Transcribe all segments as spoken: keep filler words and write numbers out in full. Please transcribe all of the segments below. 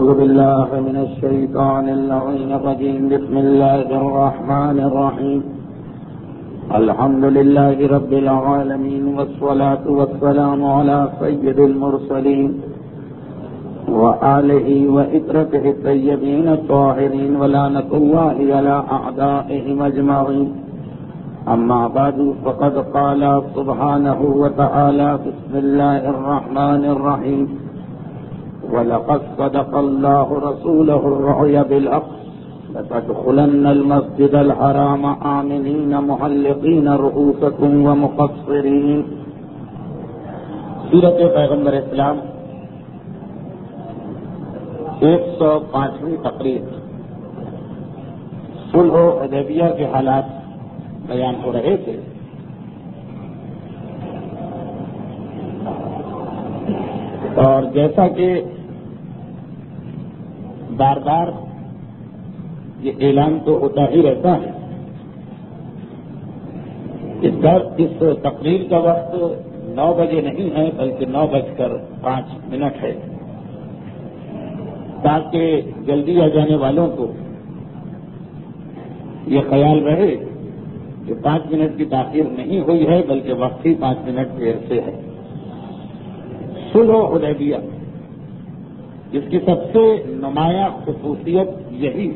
أعوذ بالله من الشيطان اللعين الرجيم. بسم الله الرحمن الرحيم. الحمد لله رب العالمين، والصلاة والسلام على سيد المرسلين وآله وإطرته الطيبين الطاهرين، ولعنة الله على أعدائهم أجمعين. أما بعد، فقد قال سبحانه وتعالى: بسم الله الرحمن الرحيم. وَلَقَدْ صَدَقَ اللَّهُ رَسُولَهُ الرُّؤْيَا بِالْحَقِّ لَتَدْخُلُنَّ الْمَسْجِدَ الْحَرَامَ آمِنِينَ مُحَلِّقِينَ رُؤُوسَكُمْ وَمُقَصِّرِينَ. سیرت پیغمبر اسلام ایک سو پانچویں تقریر. صلح حدیبیہ کے حالات بیان ہو رہے تھے. اور جیسا کہ بار بار یہ اعلان تو ہوتا ہی رہتا ہے، اس بار اس تقریر کا وقت نو بجے نہیں ہے بلکہ نو بج کر پانچ منٹ ہے، تاکہ جلدی آ جانے والوں کو یہ خیال رہے کہ پانچ منٹ کی تاخیر نہیں ہوئی ہے بلکہ وقت ہی پانچ منٹ دیر سے ہے. صلح حدیبیہ، جس کی سب سے نمایاں خصوصیت یہی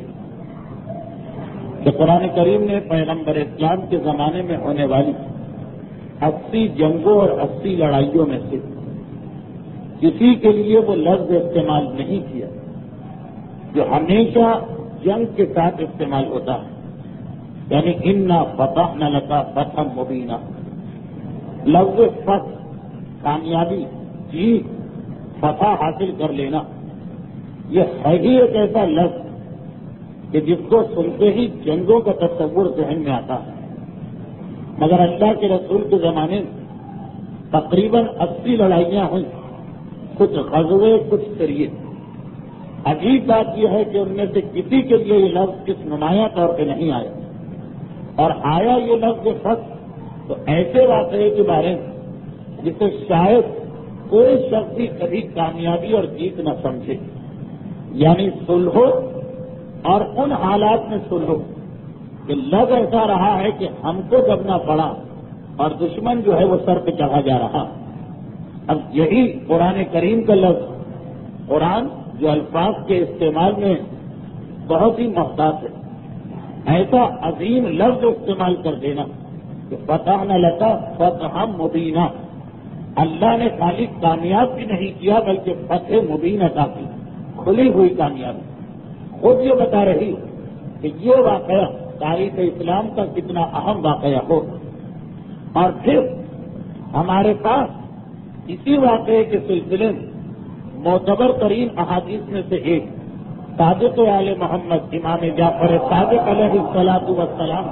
کہ قرآن کریم نے پیغمبر اسلام کے زمانے میں ہونے والی اسی جنگوں اور اسی لڑائیوں میں سے کسی کے لیے وہ لفظ استعمال نہیں کیا جو ہمیشہ جنگ کے ساتھ استعمال ہوتا ہے، یعنی انا فتحنا لکا فتحا مبینا. لفظ فتح، کامیابی، جی فتح حاصل کر لینا، یہ ہے ہی ایک ایسا لفظ کہ جس کو سنتے ہی جنگوں کا تصور ذہن میں آتا ہے. مگر اللہ کے رسول کے زمانے میں تقریباً اسی لڑائیاں ہوئیں، کچھ غزوے، کچھ سریے. عجیب بات یہ ہے کہ ان میں سے کسی کے لیے یہ لفظ اس نمایاں طور پہ نہیں آیا، اور آیا یہ لفظ فتح تو ایسے واقعے کے بارے میں جسے شاید کوئی شخص بھی کبھی کامیابی اور جیت نہ سمجھے، یعنی صلح اور ان حالات میں صلح کہ لگ ایسا رہا ہے کہ ہم کو دبنا پڑا اور دشمن جو ہے وہ سر پہ چڑھا جا رہا. اب یہی قرآن کریم کا لفظ، قرآن جو الفاظ کے استعمال میں بہت ہی محتاط ہے، ایسا عظیم لفظ استعمال کر دینا کہ فتح نہ لگا فتح مبینہ. اللہ نے خالی کامیاب بھی نہیں کیا بلکہ فتح مبین عطا کی، کھلی ہوئی کامیابی. خود یہ بتا رہی کہ یہ واقعہ تاریخ اسلام کا کتنا اہم واقعہ ہو. اور پھر ہمارے پاس اسی واقعے کے سلسلے میں معتبر ترین احادیث میں سے ایک صادق آل محمد امام جعفر صادق علیہ الصلاۃ والسلام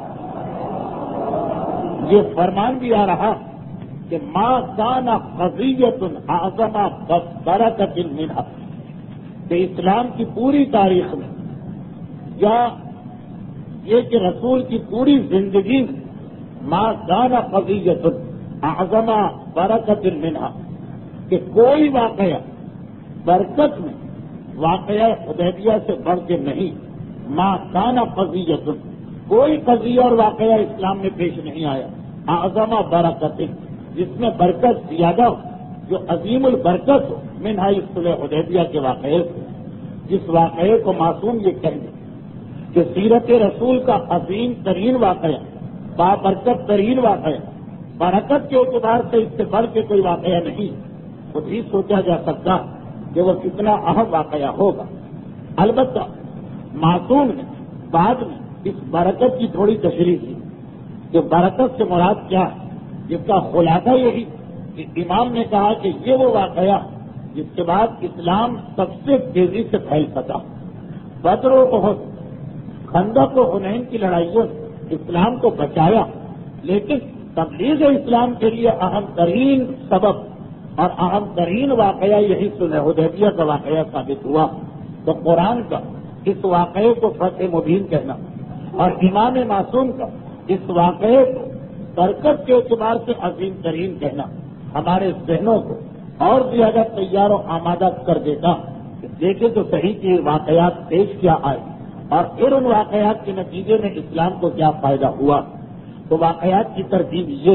یہ فرمان بھی آ رہا کہ ما کان قضیۃ اعظم برکۃ منھا، کہ اسلام کی پوری تاریخ میں یا یہ کہ رسول کی پوری زندگی میں ما کان قضیۃ اعظم برکۃ منھا، کہ کوئی واقعہ برکت میں واقعہ حدیبیہ سے بڑھ کے نہیں. ما کان قضیۃ، کوئی قضیہ اور واقعہ اسلام میں پیش نہیں آیا اعظم برکت، جس میں برکت زیادہ ہو، جو عظیم البرکت ہو، منھا اس صلح حدیبیہ کے واقعے سے. جس واقعے کو معصوم یہ کہیں کہ سیرت رسول کا عظیم ترین واقعہ، بابرکت ترین واقعہ، برکت کے اعتبار سے اس سے بڑھ کے کوئی واقعہ نہیں، خود ہی سوچا جا سکتا کہ وہ کتنا اہم واقعہ ہوگا. البتہ معصوم نے بعد میں اس برکت کی تھوڑی تشریح کی کہ برکت سے مراد کیا ہے، جس کا خلاصہ یہی کہ امام نے کہا کہ یہ وہ واقعہ جس کے بعد اسلام سب سے تیزی سے پھیل سکا. بدر و احد، خندق و حنین کی لڑائیوں نے اسلام کو بچایا، لیکن تبلیغ اسلام کے لیے اہم ترین سبب اور اہم ترین واقعہ یہی صلح حدیبیہ کا واقعہ ثابت ہوا. تو قرآن کا اس واقعے کو فتح مبین کہنا اور امام معصوم کا اس واقعے کو برکت کے اعتبار سے عظیم ترین کہنا ہمارے ذہنوں کو اور زیادہ تیار و آمادہ کر دیتا دیکھیں تو صحیح کہ واقعات پیش کیا آئے اور پھر ان واقعات کے نتیجے میں اسلام کو کیا فائدہ ہوا. تو واقعات کی ترتیب یہ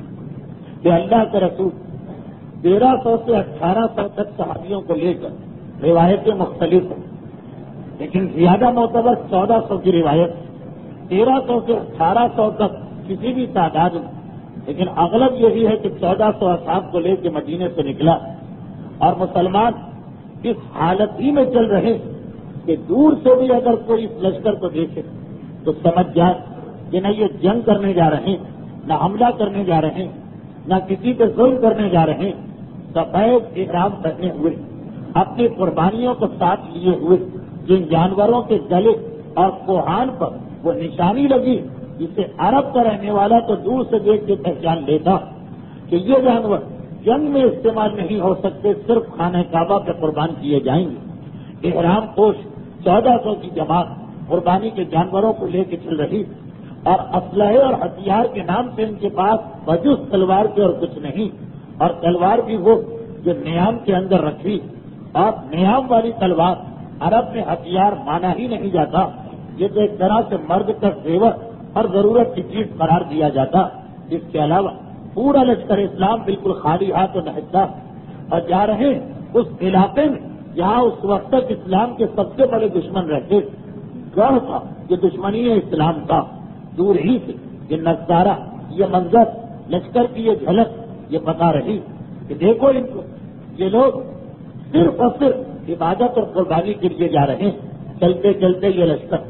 کہ اللہ کے رسول تیرہ سو سے اٹھارہ سو تک صحابیوں کو لے کر روایتیں مختلف ہیں، لیکن زیادہ معتبر چودہ سو کی روایت، تیرہ سو سے اٹھارہ سو تک کسی بھی تعداد میں، لیکن اغلب یہی ہے کہ چودہ سو اصحاب کو لے کے مدینے سے نکلا اور مسلمان اس حالت ہی میں چل رہے کہ دور سے بھی اگر کوئی اس لشکر کو دیکھے تو سمجھ جائے کہ نہ یہ جنگ کرنے جا رہے ہیں، نہ حملہ کرنے جا رہے ہیں، نہ کسی پہ ظلم کرنے جا رہے ہیں. سفید احرام پہنے ہوئے اپنی قربانیوں کو ساتھ لیے ہوئے جن جانوروں کے گلے اور کوہان پر وہ نشانی لگی جسے عرب کا رہنے والا تو دور سے دیکھ کے پہچان لیتا کہ یہ جانور جنگ میں استعمال نہیں ہو سکتے، صرف خانہ کعبہ پہ قربان کیے جائیں گے. احرام پوش چودہ سو کی جماعت قربانی کے جانوروں کو لے کے چل رہی اور اسلحے اور ہتھیار کے نام سے ان کے پاس بجز تلوار کے اور کچھ نہیں، اور تلوار بھی وہ جو نیام کے اندر رکھی، اور نیام والی تلوار عرب میں ہتھیار مانا ہی نہیں جاتا، یہ تو ایک طرح سے مرد کا زیور اور ضرورت کی چیز قرار دیا جاتا. اس کے علاوہ پورا لشکر اسلام بالکل خالی ہاتھ و نہتا اور جا رہے اس علاقے میں جہاں اس وقت تک اسلام کے سب سے بڑے دشمن رہتے. گڑھ تھا یہ دشمنی اسلام کا، دور ہی سے یہ نظارہ، یہ منظر، لشکر کی یہ جھلک یہ بتا رہی کہ دیکھو ان کو، یہ لوگ صرف اور صرف عبادت اور قربانی کے لیے جا رہے ہیں. چلتے چلتے یہ لشکر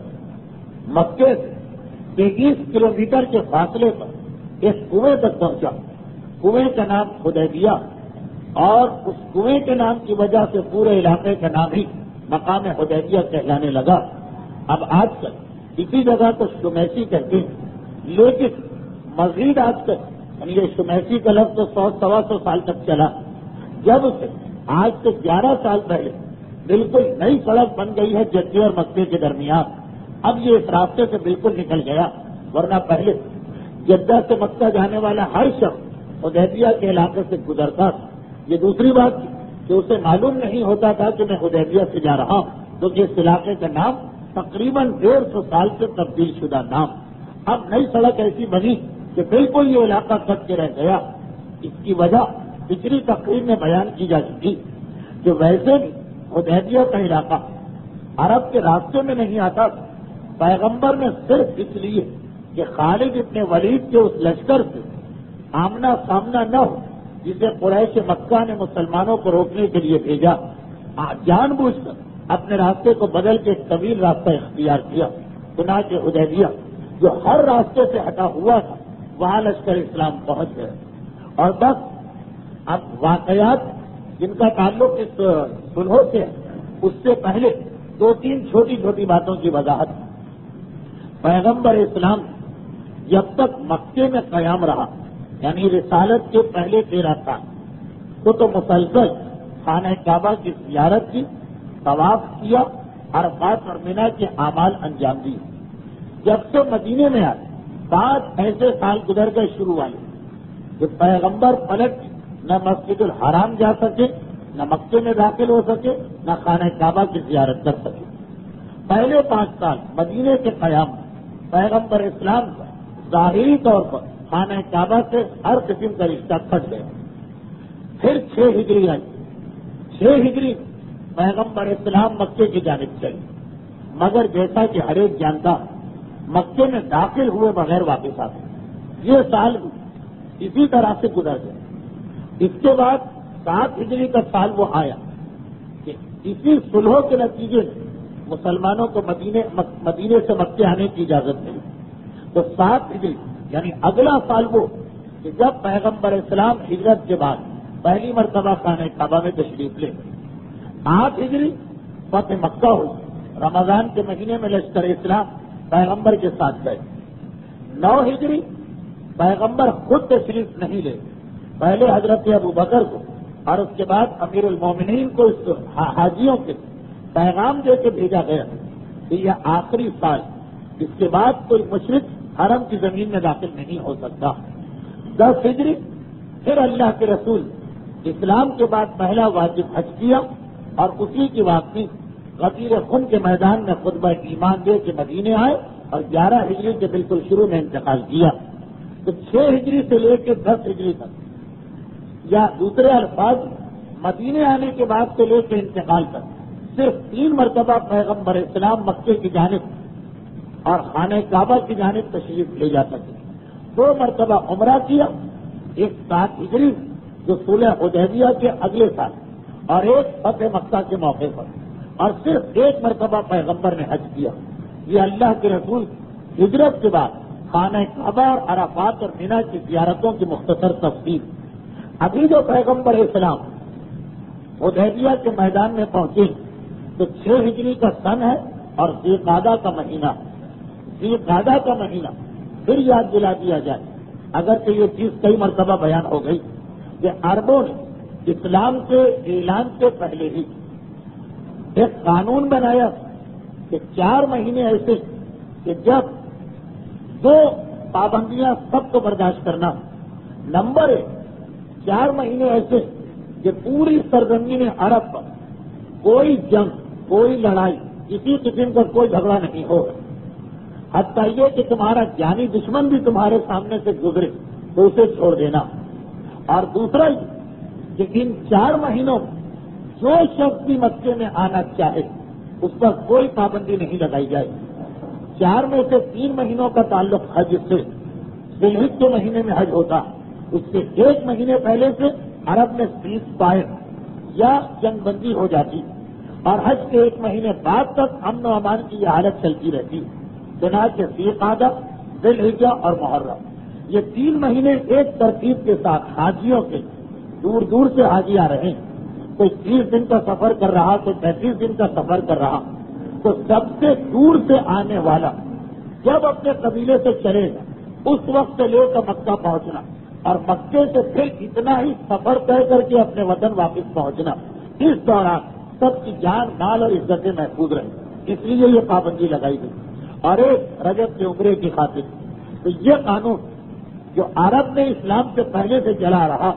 مکے سے تیئیس کلو میٹر کے فاصلے پر ایک کنویں تک پہنچا. کنویں کا نام حدیبیہ، اور اس کنویں کے نام کی وجہ سے پورے علاقے کا نام ہی مقام حدیبیہ کہلانے لگا. اب آج کل اسی جگہ کو شمیسی کہتے ہیں، لیکن مزید آج کل یعنی یہ شمیسی کا لفظ تو سو سوا سو سال تک چلا، جب سے آج سے گیارہ سال پہلے بالکل نئی سڑک بن گئی ہے جدے اور مکے کے درمیان. اب یہ اس راستے سے بالکل نکل گیا، ورنہ پہلے جدہ سے مکہ جانے والا ہر شخص حدیبیہ کے علاقے سے گزرتا تھا. یہ دوسری بات تھی کہ اسے معلوم نہیں ہوتا تھا کہ میں حدیبیہ سے جا رہا ہوں، کیونکہ اس علاقے کا نام تقریباً ڈیڑھ سو سال سے تبدیل شدہ نام. اب نئی سڑک ایسی بنی کہ بالکل یہ علاقہ کٹ کے رہ گیا. اس کی وجہ پچھلی تقریر میں بیان کی جا چکی کہ ویسے بھی حدیبیہ کا علاقہ عرب کے راستے میں نہیں آتا. پیغمبر نے صرف اس لیے کہ خالد ابن ولید کے اس لشکر سے آمنا سامنا نہ ہو جسے قریش مکہ نے مسلمانوں کو روکنے کے لیے بھیجا، جان بوجھ کر اپنے راستے کو بدل کے ایک طویل راستہ اختیار کیا. چنانچہ حدیبیہ جو ہر راستے سے ہٹا ہوا تھا وہاں لشکر اسلام پہنچ گئے. اور بس اب واقعات جن کا تعلق اس سلحوں سے ہے اس سے پہلے دو تین چھوٹی چھوٹی باتوں کی وضاحت. پیغمبر اسلام جب تک مکے میں قیام رہا یعنی رسالت کے پہلے تیرہ سال تو تو مسلسل خانہ کعبہ کی زیارت کی، طواف کیا، عرفات اور مینا کے اعمال انجام دیے. جب سے مدینے میں آئے پانچ ایسے سال گزر گئے شروع والے کہ پیغمبر پلٹ نہ مسجد الحرام جا سکے، نہ مکے میں داخل ہو سکے، نہ خانہ کعبہ کی زیارت کر سکے. پہلے پانچ سال مدینے کے قیام میں پیغمبر اسلام کا ظاہری طور پر خانہ کعبہ سے ہر قسم کا رشتہ کٹ گیا. پھر چھ ہجری آئی. چھ ہجری پیغمبر اسلام مکے کی جانب چلی، مگر جیسا کہ ہر ایک جانتا مکے میں داخل ہوئے بغیر واپس آتے. یہ سال بھی اسی طرح سے گزر گیا. اس کے بعد سات ہجری کا سال وہ آیا کہ اسی صلحوں کے نتیجے میں مسلمانوں کو مدینے مدینے سے مکے آنے کی اجازت ملی. تو سات ہجری یعنی اگلا سال وہ کہ جب پیغمبر اسلام ہجرت کے بعد پہلی مرتبہ خانہ کعبہ میں تشریف لے. آٹھ ہجری فتح مکہ ہوئی، رمضان کے مہینے میں لشکر اسلام پیغمبر کے ساتھ گئے. نو ہجری پیغمبر خود تشریف نہیں لے، پہلے حضرت ابو بکر کو اور اس کے بعد امیر المومنین کو اس حاجیوں کے پیغام دے کے بھیجا گیا کہ یہ آخری سال، اس کے بعد کوئی مشرک حرم کی زمین میں داخل نہیں ہو سکتا. دس ہجری پھر اللہ کے رسول اسلام کے بعد پہلا واجب حج کیا اور اسی کی واپسی غدیر خم کے میدان میں خطبہ ایمان دے کے مدینے آئے اور گیارہ ہجری کے بالکل شروع میں انتقال کیا. تو چھ ہجری سے لے کے دس ہجری تک، یا دوسرے الفاظ مدینے آنے کے بعد سے لے کے انتقال تک صرف تین مرتبہ پیغمبر اسلام مکے کی جانب اور خانہ کعبہ کی جانب تشریف لے جا سکے. دو مرتبہ عمرہ کیا، ایک سات ہجری جو صلح حدیبیہ کے اگلے سال اور ایک فتح مکہ کے موقع پر، اور صرف ایک مرتبہ پیغمبر نے حج کیا. یہ اللہ کے رسول ہجرت کے بعد خانہ کعبہ اور عرفات اور مینا کی زیارتوں کی مختصر تفصیل. ابھی جو پیغمبر اسلام حدیبیہ کے میدان میں پہنچے تو چھ ہجری کا سن ہے اور ذی قعدہ کا مہینہ. ذی قعدہ کا مہینہ پھر یاد دلا دیا جائے، اگرچہ یہ چیز کئی مرتبہ بیان ہو گئی کہ عربوں نے اسلام کے اعلان سے پہلے ہی ایک قانون بنایا کہ چار مہینے ایسے کہ جب دو پابندیاں سب کو برداشت کرنا. نمبر ایک، چار مہینے ایسے کہ پوری سرزمین عرب پر کوئی جنگ، کوئی لڑائی، کسی قسم کا کوئی جھگڑا نہیں ہوگا. حتیٰ یہ کہ تمہارا جانی دشمن بھی تمہارے سامنے سے گزرے تو اسے چھوڑ دینا. اور دوسرا یہ کہ ان چار مہینوں میں جو شخص بھی مکے میں آنا چاہے اس پر کوئی پابندی نہیں لگائی جائے. چار میں سے تین مہینوں کا تعلق حج سے، ذی الحجہ کے مہینے میں حج ہوتا، اس سے ایک مہینے پہلے سے عرب میں سیز فائر یا جنگ بندی ہو جاتی اور حج کے ایک مہینے بعد تک امن و امان کی یہ حالت چلتی رہتی. چنانچہ ذی قعدہ، ذی الحجہ اور محرم، یہ تین مہینے ایک ترتیب کے ساتھ حاجیوں کے دور دور سے حاجی آ رہے ہیں. کوئی تیس دن کا سفر کر رہا، کوئی پینتیس دن کا سفر کر رہا، تو سب سے دور سے آنے والا جب اپنے قبیلے سے چلے گا اس وقت سے لے کر مکہ پہنچنا اور مکے سے پھر اتنا ہی سفر طے کر کے اپنے وطن واپس پہنچنا، اس دوران سب کی جان مال اور عزتیں محفوظ رہیں. اس لیے یہ پابندی لگائی گئی. اور ایک رجب کے عمرے کی خاطر تو یہ قانون جو عرب نے اسلام سے پہلے سے چلا رہا،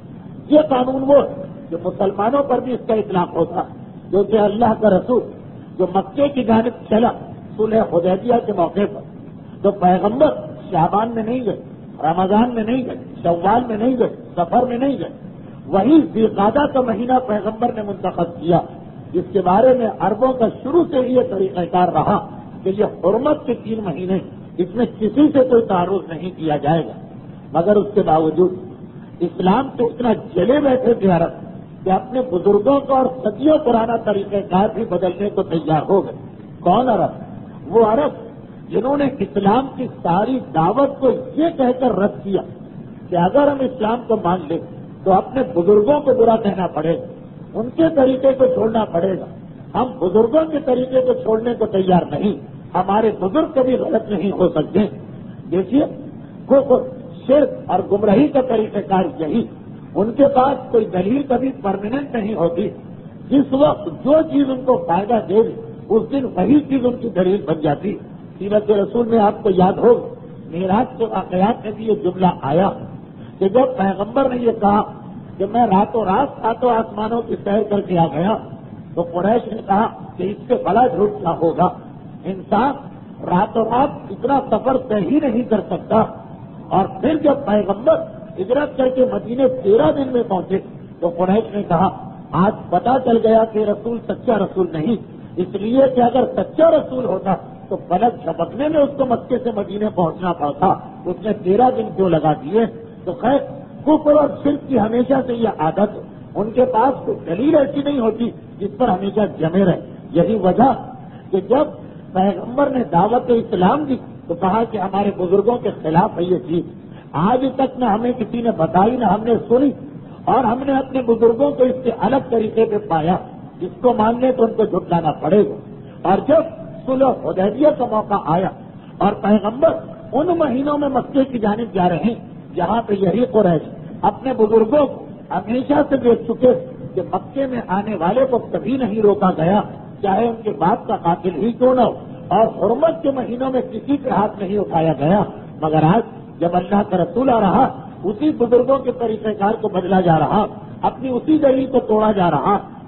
یہ قانون وہ جو مسلمانوں پر بھی اس کا اطلاق ہوتا، جو کہ اللہ کا رسول جو مکے کی جانب چلا صلح حدیبیہ کے موقع پر، تو پیغمبر شعبان میں نہیں گئے، رمضان میں نہیں گئے، شوال میں نہیں گئے، سفر میں نہیں گئے. وہی ذی قعدہ کا مہینہ پیغمبر نے منتخب کیا، جس کے بارے میں عربوں کا شروع سے ہی یہ طریقہ کار رہا کہ یہ حرمت کے تین مہینے، اس میں کسی سے کوئی تعارض نہیں کیا جائے گا. مگر اس کے باوجود اسلام سے اتنا جلے بیٹھے تھے عرب کہ اپنے بزرگوں کا اور صدیوں پرانا طریقہ کار بھی بدلنے کو تیار ہو گئے. کون عرب؟ وہ عرب جنہوں نے اسلام کی ساری دعوت کو یہ کہہ کر رد کیا کہ اگر ہم اسلام کو مان لیں تو اپنے بزرگوں کو برا کہنا پڑے گا، ان کے طریقے کو چھوڑنا پڑے گا. ہم بزرگوں کے طریقے کو چھوڑنے کو تیار نہیں، ہمارے بزرگ کبھی غلط نہیں ہو سکتے. دیکھیے کو شرک اور گمراہی کا طریقہ کار یہی، ان کے پاس کوئی دلیل کبھی پرماننٹ نہیں ہوتی. جس وقت جو چیز ان کو فائدہ دے اس دن وہی چیز ان کی دلیل بن جاتی. سیرت رسول میں آپ کو یاد ہوگا معراج کے واقعات میں بھی یہ جملہ آیا کہ جب پیغمبر نے یہ کہا کہ میں راتوں رات ساتوں آسمانوں کی سیر کر کے آ گیا تو قریش نے کہا کہ اس سے بڑا جھوٹ نہ ہوگا. انسان راتوں رات اتنا سفر طے ہی نہیں کر سکتا. اور پھر جب پیغمبر ہجرت کر کے مدینے تیرہ دن میں پہنچے تو قریش نے کہا آج پتا چل گیا کہ رسول سچا رسول نہیں، اس لیے کہ اگر سچا رسول ہوتا تو فلک جھپکنے میں اس کو مکے سے مدینے پہنچنا پڑتا، اس نے تیرہ دن کیوں لگا دیے. تو خیر کفر اور شرک کی ہمیشہ سے یہ عادت، ان کے پاس کوئی دلیل ایسی نہیں ہوتی جس پر ہمیشہ جمے رہے. یہی وجہ کہ جب پیغمبر نے دعوت اسلام دی تو کہا کہ ہمارے بزرگوں کے خلاف ہے یہ چیز. آج تک نہ ہمیں کسی نے بتائی نہ ہم نے سنی، اور ہم نے اپنے بزرگوں کو اس کے الگ طریقے پہ پایا. جس کو ماننے تو ان کو جھٹلانا پڑے گا. اور جب صلح حدیبیہ کا موقع آیا اور پیغمبر ان مہینوں میں مکے کی جانب جا رہے ہیں جہاں پہ یہی قریش اپنے بزرگوں کو ہمیشہ سے دیکھ چکے کہ مکے میں آنے والے کو کبھی نہیں روکا گیا، چاہے ان کے باپ کا قاتل ہی کیوں نہ ہو، اور حرمت کے مہینوں میں کسی پہ ہاتھ نہیں اٹھایا گیا. مگر آج جب اللہ کا رسول آ رہا، اسی بزرگوں کے طریقہ کار کو بدلا جا رہا، اپنی اسی دلیل کو توڑا جا رہا،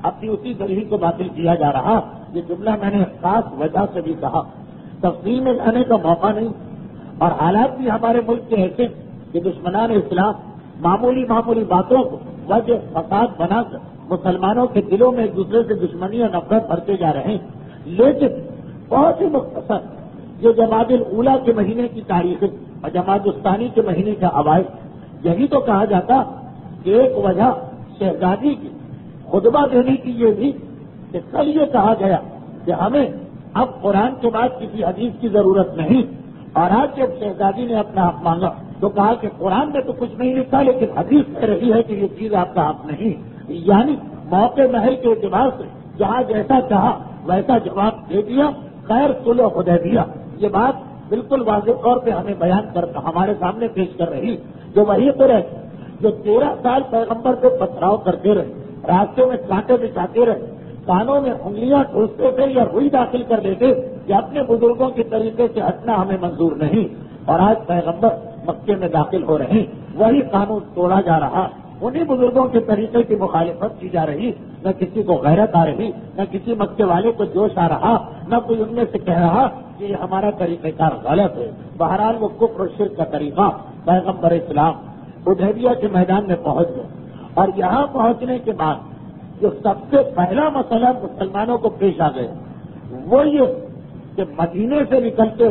اپنی اسی دلیل کو باطل کیا جا رہا. یہ جملہ میں نے خاص وجہ سے بھی کہا. تفصیل میں جانے کا موقع نہیں، اور حالات بھی ہمارے ملک کے ایسے کہ دشمنان اسلام معمولی معمولی باتوں کو وجہ فساد بنا کر مسلمانوں کے دلوں میں ایک دوسرے سے دشمنی اور نفرت بھرتے جا رہے ہیں. لیکن بہت ہی مختصر جو جمادی الاولیٰ کے مہینے کی تاریخ اور جمادی الثانی کے مہینے کا اوائل، یہی تو کہا جاتا کہ ایک وجہ شہزادی کی خطبہ دینے کی یہ بھی کہ کل یہ کہا گیا کہ ہمیں اب قرآن کے بعد کسی حدیث کی ضرورت نہیں، اور آج جب شہزادی نے اپنا حق مانگا تو کہا کہ قرآن میں تو کچھ نہیں لکھا لیکن حدیث کہہ رہی ہے کہ یہ چیز آپ کا حق نہیں. یعنی موقع محل کے اعتبار سے جہاں جیسا چاہا ویسا جواب دے دیا. خیر صلح حدیبیہ یہ بات بالکل واضح طور پہ ہمیں بیان کر ہمارے سامنے پیش کر رہی، جو وہی قریش جو تیرہ سال پیغمبر کو پتھراؤ کرتے رہے، راستے میں کانٹے بچھاتے رہے، کانوں میں انگلیاں ٹھوستے تھے یا روئی داخل کر دیتے کہ اپنے بزرگوں کے طریقے سے ہٹنا ہمیں منظور نہیں، اور آج پیغمبر مکے میں داخل ہو رہے ہیں، وہی قانون توڑا جا رہا، انہی بزرگوں کے طریقے کی مخالفت کی جا رہی. نہ کسی کو غیرت آ رہی، نہ کسی مکے والے کو جوش آ رہا، نہ کوئی ان میں سے کہہ رہا کہ یہ ہمارا طریقہ کار غلط ہے. بہرحال وہ کفر و شرک کا طریقہ پیغمبر اسلام حدیبیہ کے میدان میں پہنچ گئے، اور یہاں پہنچنے کے بعد جو سب سے پہلا مسئلہ مسلمانوں کو پیش آ گیا وہ یہ کہ مدینے سے نکلتے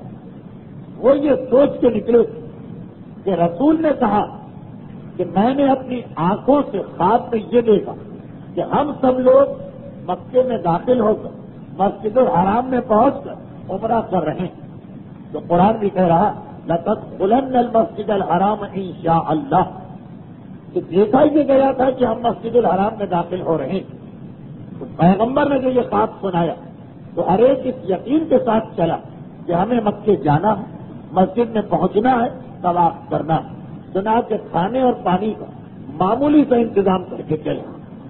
وقت وہ یہ سوچ کے نکلے کہ رسول نے کہا کہ میں نے اپنی آنکھوں سے خواب میں یہ دیکھا کہ ہم سب لوگ مکے میں داخل ہو کر مسجد الحرام میں پہنچ کر عمرہ کر رہے ہیں. تو قرآن بھی کہہ رہا لَتَدْخُلَنَّ الْمَسْجِدَ الْحَرَامَ إِنْ شَاءَ اللَّهُ، کہ دیکھا ہی گیا تھا کہ ہم مسجد الحرام میں داخل ہو رہے ہیں. تو پیغمبر نے جو یہ خواب سنایا تو ہر ایک اس یقین کے ساتھ چلا کہ ہمیں مکے جانا ہے، مسجد میں پہنچنا ہے، طواف کرنا ہے. چنانچہ کھانے اور پانی کا معمولی کا انتظام کر کے چلا،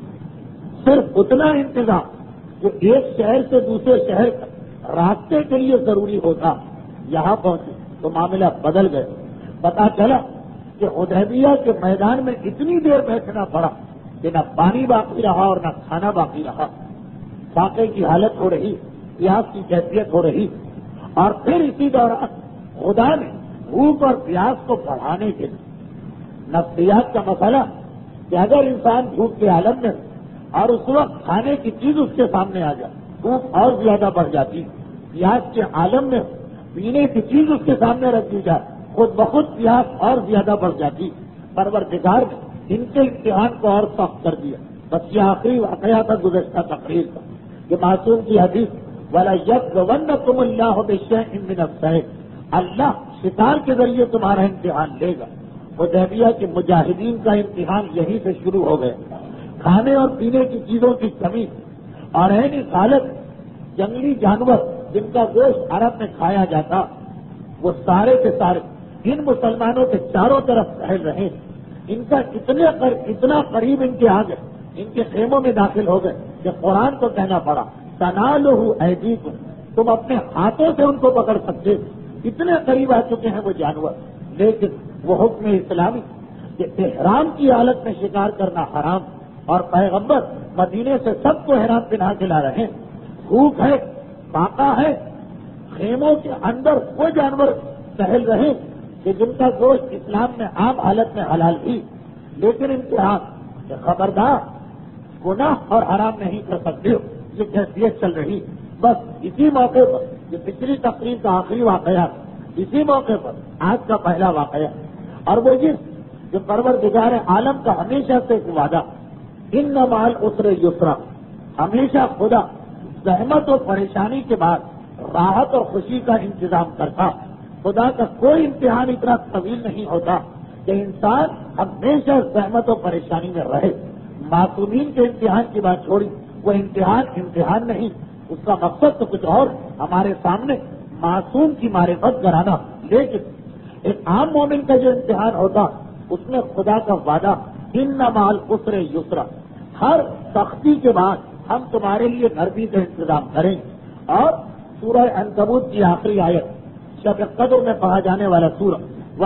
صرف اتنا انتظام جو ایک شہر سے دوسرے شہر کا راستے کے لیے ضروری ہوتا. یہاں پہنچے تو معاملہ بدل گئے. پتا چلا کہ حدیبیہ کے میدان میں اتنی دیر بیٹھنا پڑا کہ نہ پانی باقی رہا اور نہ کھانا باقی رہا. فاقے کی حالت ہو رہی، پیاس کی کیفیت ہو رہی، اور پھر اسی دوران خدا نے بھوک اور پیاس کو بڑھانے کے لیے نفسیات کا مسئلہ کہ اگر انسان بھوک کے عالم میں اور اس وقت کھانے کی چیز اس کے سامنے آ جائے بھوک اور زیادہ بڑھ جاتی. پیاس کے عالم میں پینے کی چیز اس کے سامنے رکھ دی جائے خود بخود پیاس اور زیادہ بڑھ جاتی. پروردگار نے ان کے امتحان کو اور سخت کر دیا. بس یہ آخری واقعہ تھا گزشتہ تقریر کا کہ معصوم کی حدیث وَلَيَبْلُوَنَّكُمُ اللَّهُ بِشَيْءٍ مِّنَ الصَّيْدِ، اللہ شکار کے ذریعے تمہارا امتحان لے گا. حدیبیہ کے مجاہدین کا امتحان یہیں سے شروع ہو گیا. کھانے اور پینے کی چیزوں کی کمی اور عینی حالت جنگلی جانور جن کا گوشت عرب میں کھایا جاتا وہ سارے کے سارے ان مسلمانوں کے چاروں طرف پھیل رہے. ان کا اتنے قر... اتنا قریب ان کے آ گئے، ان کے خیموں میں داخل ہو گئے کہ قرآن کو کہنا پڑا تنالوا ایدیکم، تم اپنے ہاتھوں سے ان کو پکڑ سکتے. اتنے قریب آ چکے ہیں وہ جانور. لیکن وہ حکم اسلامی کہ احرام کی حالت میں شکار کرنا حرام، اور پیغمبر مدینے سے سب کو احرام پہنا کے لا رہے ہیں. بھوک ہے، فاقہ ہے، خیموں کے اندر وہ جانور ٹہل رہے کہ جن کا گوشت اسلام میں عام حالت میں حلال تھی، لیکن امتحان کہ خبردار گناہ اور حرام نہیں کر سکتے ہو. یہ کیفیت چل رہی. بس اسی موقع پر یہ پچھلی تقریب کا آخری واقعہ، اسی موقع پر آج کا پہلا واقعہ، اور وہ یہ جو پروردگار عالم کا ہمیشہ سے ایک وعدہ ان مع العسر یسرا، ہمیشہ خدا زحمت اور پریشانی کے بعد راحت اور خوشی کا انتظام کرتا. خدا کا کوئی امتحان اتنا طویل نہیں ہوتا کہ انسان ہمیشہ زحمت اور پریشانی میں رہے. معصومین کے امتحان کی بات چھوڑی، وہ امتحان امتحان نہیں، اس کا مقصد تو کچھ اور ہمارے سامنے معصوم کی معرفت کرانا. لیکن ایک عام مومن کا جو امتحان ہوتا اس میں خدا کا وعدہ ان مع العسر یسرا، ہر سختی کے بعد ہم تمہارے لیے نرمی کا انتظام کریں. اور سورہ عنکبوت کی آخری آیت شب قدر میں پڑھا جانے والا سورہ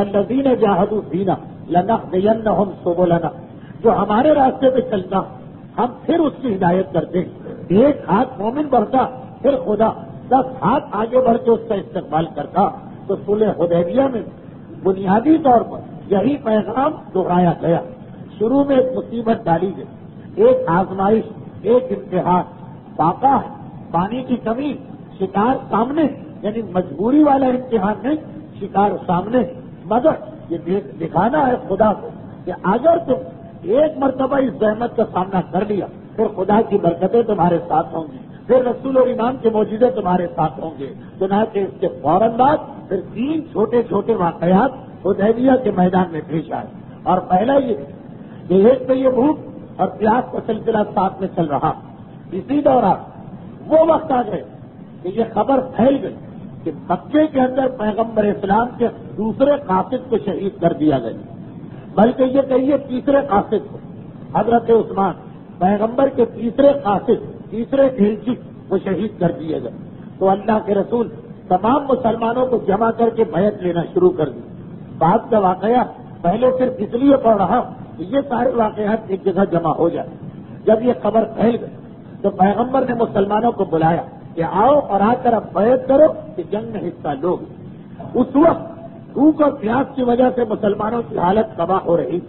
والذین جاہدوا فینا لنہدینہم سبلنا، جو ہمارے راستے پہ چلتا ہم پھر اس کی ہدایت کرتے ہیں۔ ایک ہاتھ مومن بڑھتا پھر خدا دس ہاتھ آگے بڑھ کے اس کا استقبال کرتا۔ تو صلح حدیبیہ میں بنیادی طور پر یہی پیغام دہرایا گیا۔ شروع میں ایک مصیبت ڈالی گئی، ایک آزمائش، ایک امتحان، واقع ہے پانی کی کمی، شکار سامنے، یعنی مجبوری والا امتحان نہیں، شکار سامنے، مگر یہ دکھانا ہے خدا کو کہ اگر تم ایک مرتبہ اس زحمت کا سامنا کر لیا پھر خدا کی برکتیں تمہارے ساتھ ہوں گی، پھر رسول اور امام کے معجزے تمہارے ساتھ ہوں گے۔ چنانچہ اس کے فوراً بعد پھر تین چھوٹے چھوٹے واقعات حدیبیہ کے میدان میں پیش آئے، اور پہلا یہ کہ ایک تو یہ بھوک اور پیاس کا سلسلہ ساتھ میں چل رہا۔ اسی دوران وہ وقت آ گئے کہ یہ خبر پھیل گئی کہ مکے کے اندر پیغمبر اسلام کے دوسرے قاصد کو شہید کر دیا گیا، بلکہ یہ کہیے تیسرے قاصد کو، حضرت عثمان پیغمبر کے تیسرے قاصد، تیسرے کھیلچی کو شہید کر دیے گئے۔ تو اللہ کے رسول تمام مسلمانوں کو جمع کر کے بیعت لینا شروع کر دی۔ بعد کا واقعہ پہلے صرف اس لیے پڑھ رہا کہ یہ سارے واقعات ایک جگہ جمع ہو جائے۔ جب یہ خبر پھیل گئی تو پیغمبر نے مسلمانوں کو بلایا کہ آؤ اور آ کر اب بیعت کرو کہ جنگ میں حصہ لو۔ اس وقت بھوک اور پیاس کی وجہ سے مسلمانوں کی حالت تباہ ہو رہی،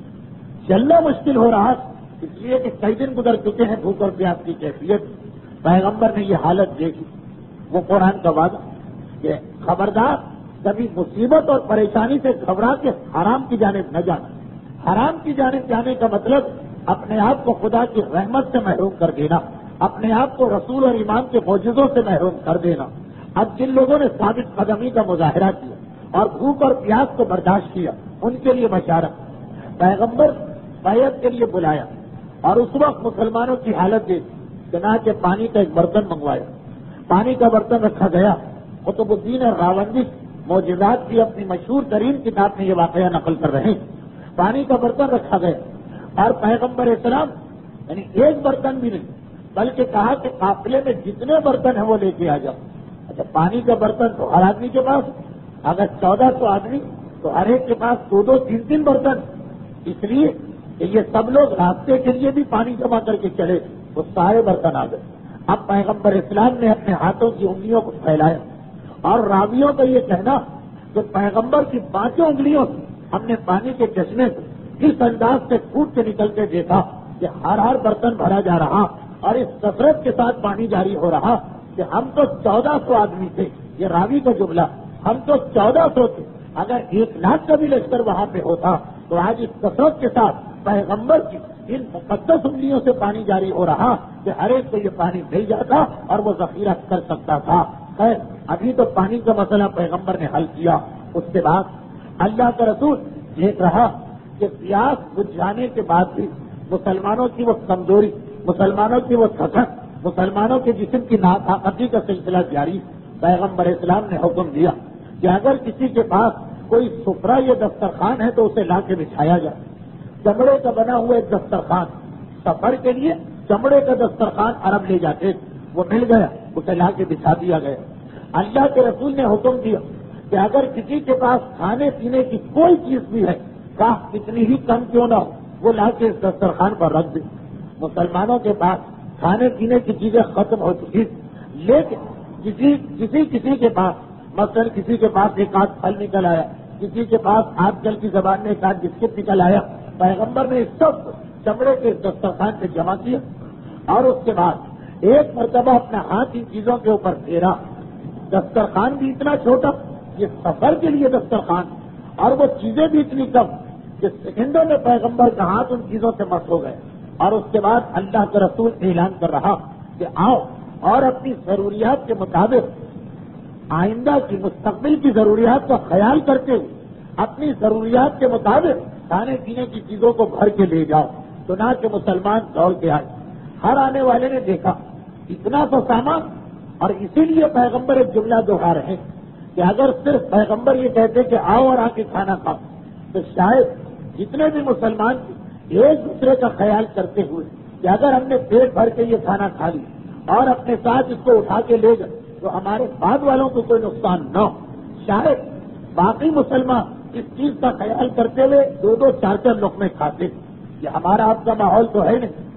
چلنا مشکل ہو رہا، اس لیے کہ کئی دن گزر چکے ہیں بھوک اور پیاس کی کیفیت۔ پیغمبر نے یہ حالت دیکھی، وہ قرآن کا وعدہ کہ خبردار کبھی مصیبت اور پریشانی سے گھبرا کے حرام کی جانب نہ جانا۔ حرام کی جانب جانے کا مطلب اپنے آپ کو خدا کی رحمت سے محروم کر دینا، اپنے آپ کو رسول اور امام کے معجزوں سے محروم کر دینا۔ اب جن لوگوں نے ثابت قدمی کا مظاہرہ کیا اور بھوک اور پیاس کو برداشت کیا، ان کے لیے بشارت۔ پیغمبر بیعت کے لیے بلایا اور اس وقت مسلمانوں کی حالت دیکھی، چنانچہ پانی کا ایک برتن منگوایا، پانی کا برتن رکھا گیا۔ قطب الدین راوندی معجزات کی اپنی مشہور ترین کتاب میں یہ واقعہ نقل کر رہے ہیں۔ پانی کا برتن رکھا گیا اور پیغمبر اسلام یعنی ایک برتن بھی نہیں بلکہ کہا کہ قافلے میں جتنے برتن ہیں وہ لے کے آ جاؤ۔ اچھا، پانی کا برتن تو ہر آدمی کے پاس، اگر چودہ سو آدمی تو ہر ایک کے پاس دو دو تین تین برتن، اس لیے کہ یہ سب لوگ راستے کے لیے بھی پانی جمع کر کے چلے، وہ سارے برتن آ گئے۔ اب پیغمبر اسلام نے اپنے ہاتھوں کی انگلیوں کو پھیلایا اور راویوں کا یہ کہنا کہ پیغمبر کی پانچوں انگلیوں سے ہم نے پانی کے چشمے کو اس انداز سے پھوٹ کے نکلتے دیکھا کہ ہر ہر برتن بھرا جا رہا اور اس کثرت کے ساتھ پانی جاری ہو رہا کہ ہم تو چودہ سو آدمی تھے۔ یہ راوی کا جملہ، ہم تو چودہ سو تھے، اگر ایک لاکھ کا بھی لشکر وہاں پہ ہوتا تو آج اس کثرت کے ساتھ پیغمبر کی ان مقدس انگلیوں سے پانی جاری ہو رہا کہ ہر ایک کو یہ پانی مل جاتا اور وہ ذخیرہ کر سکتا تھا۔ خیر، ابھی تو پانی کا مسئلہ پیغمبر نے حل کیا۔ اس کے بعد اللہ کا رسول دیکھ رہا کہ پیاس بجھانے کے بعد بھی مسلمانوں کی وہ کمزوری، مسلمانوں کی وہ تھکن، مسلمانوں کے جسم کی ناطاقتی کا سلسلہ جاری۔ پیغمبر اسلام نے حکم دیا کہ اگر کسی کے پاس کوئی سفرہ یا دسترخوان ہے تو اسے لا کے بچھایا جائے۔ چمڑے کا بنا ہوا ایک دسترخوان، سفر کے لیے چمڑے کا دسترخوان عرب لے جاتے، وہ مل گیا، اسے لا کے بچھا دیا گیا۔ اللہ کے رسول نے حکم دیا کہ اگر کسی کے پاس کھانے پینے کی کوئی چیز بھی ہے، کہا کتنی ہی کم کیوں نہ ہو، وہ لا کے اس دسترخوان پر رکھ دے۔ مسلمانوں کے پاس کھانے پینے کی چیزیں ختم ہو چکی، لیکن کسی کسی کسی کے پاس مثلا کسی کے پاس ایک آدھ پھل نکل آیا، کسی کے پاس آج کل کی زبان میں ایک آدھ بسکٹ نکل آیا۔ پیغمبر نے اس سب کو چمڑے کے دسترخوان پہ جمع کیا اور اس کے بعد ایک مرتبہ اپنا ہاتھ ان چیزوں کے اوپر پھیرا۔ دسترخوان بھی اتنا چھوٹا، یہ سفر کے لیے دسترخوان، اور وہ چیزیں بھی اتنی کم کہ سیکنڈوں میں پیغمبر کا ہاتھ ان چیزوں سے مس ہو گئے۔ اور اس کے بعد اللہ کا رسول اعلان کر رہا کہ آؤ اور اپنی ضروریات کے مطابق آئندہ کی مستقبل کی ضروریات کا خیال کرتے ہوئے اپنی ضروریات کے مطابق کھانے پینے کی چیزوں کو بھر کے لے جاؤ۔ چنانچہ مسلمان دوڑ کے آئے، ہر آنے والے نے دیکھا اتنا سا سامان، اور اسی لیے پیغمبر ایک جملہ دوہرا رہے کہ اگر صرف پیغمبر یہ کہتے کہ آؤ اور آ کے کھانا کھاؤ تو شاید جتنے بھی مسلمان تھے ایک دوسرے کا خیال کرتے ہوئے کہ اگر ہم نے پیٹ بھر کے یہ کھانا کھا لی اور اپنے ساتھ اس کو اٹھا کے لے گئے تو ہمارے بعد والوں کو کوئی نقصان نہ ہو۔ شاید باقی مسلمان اس چیز کا خیال کرتے ہوئے دو دو چار چار لقمے کھاتے۔ یہ ہمارا آپ کا ماحول تو ہے نہیں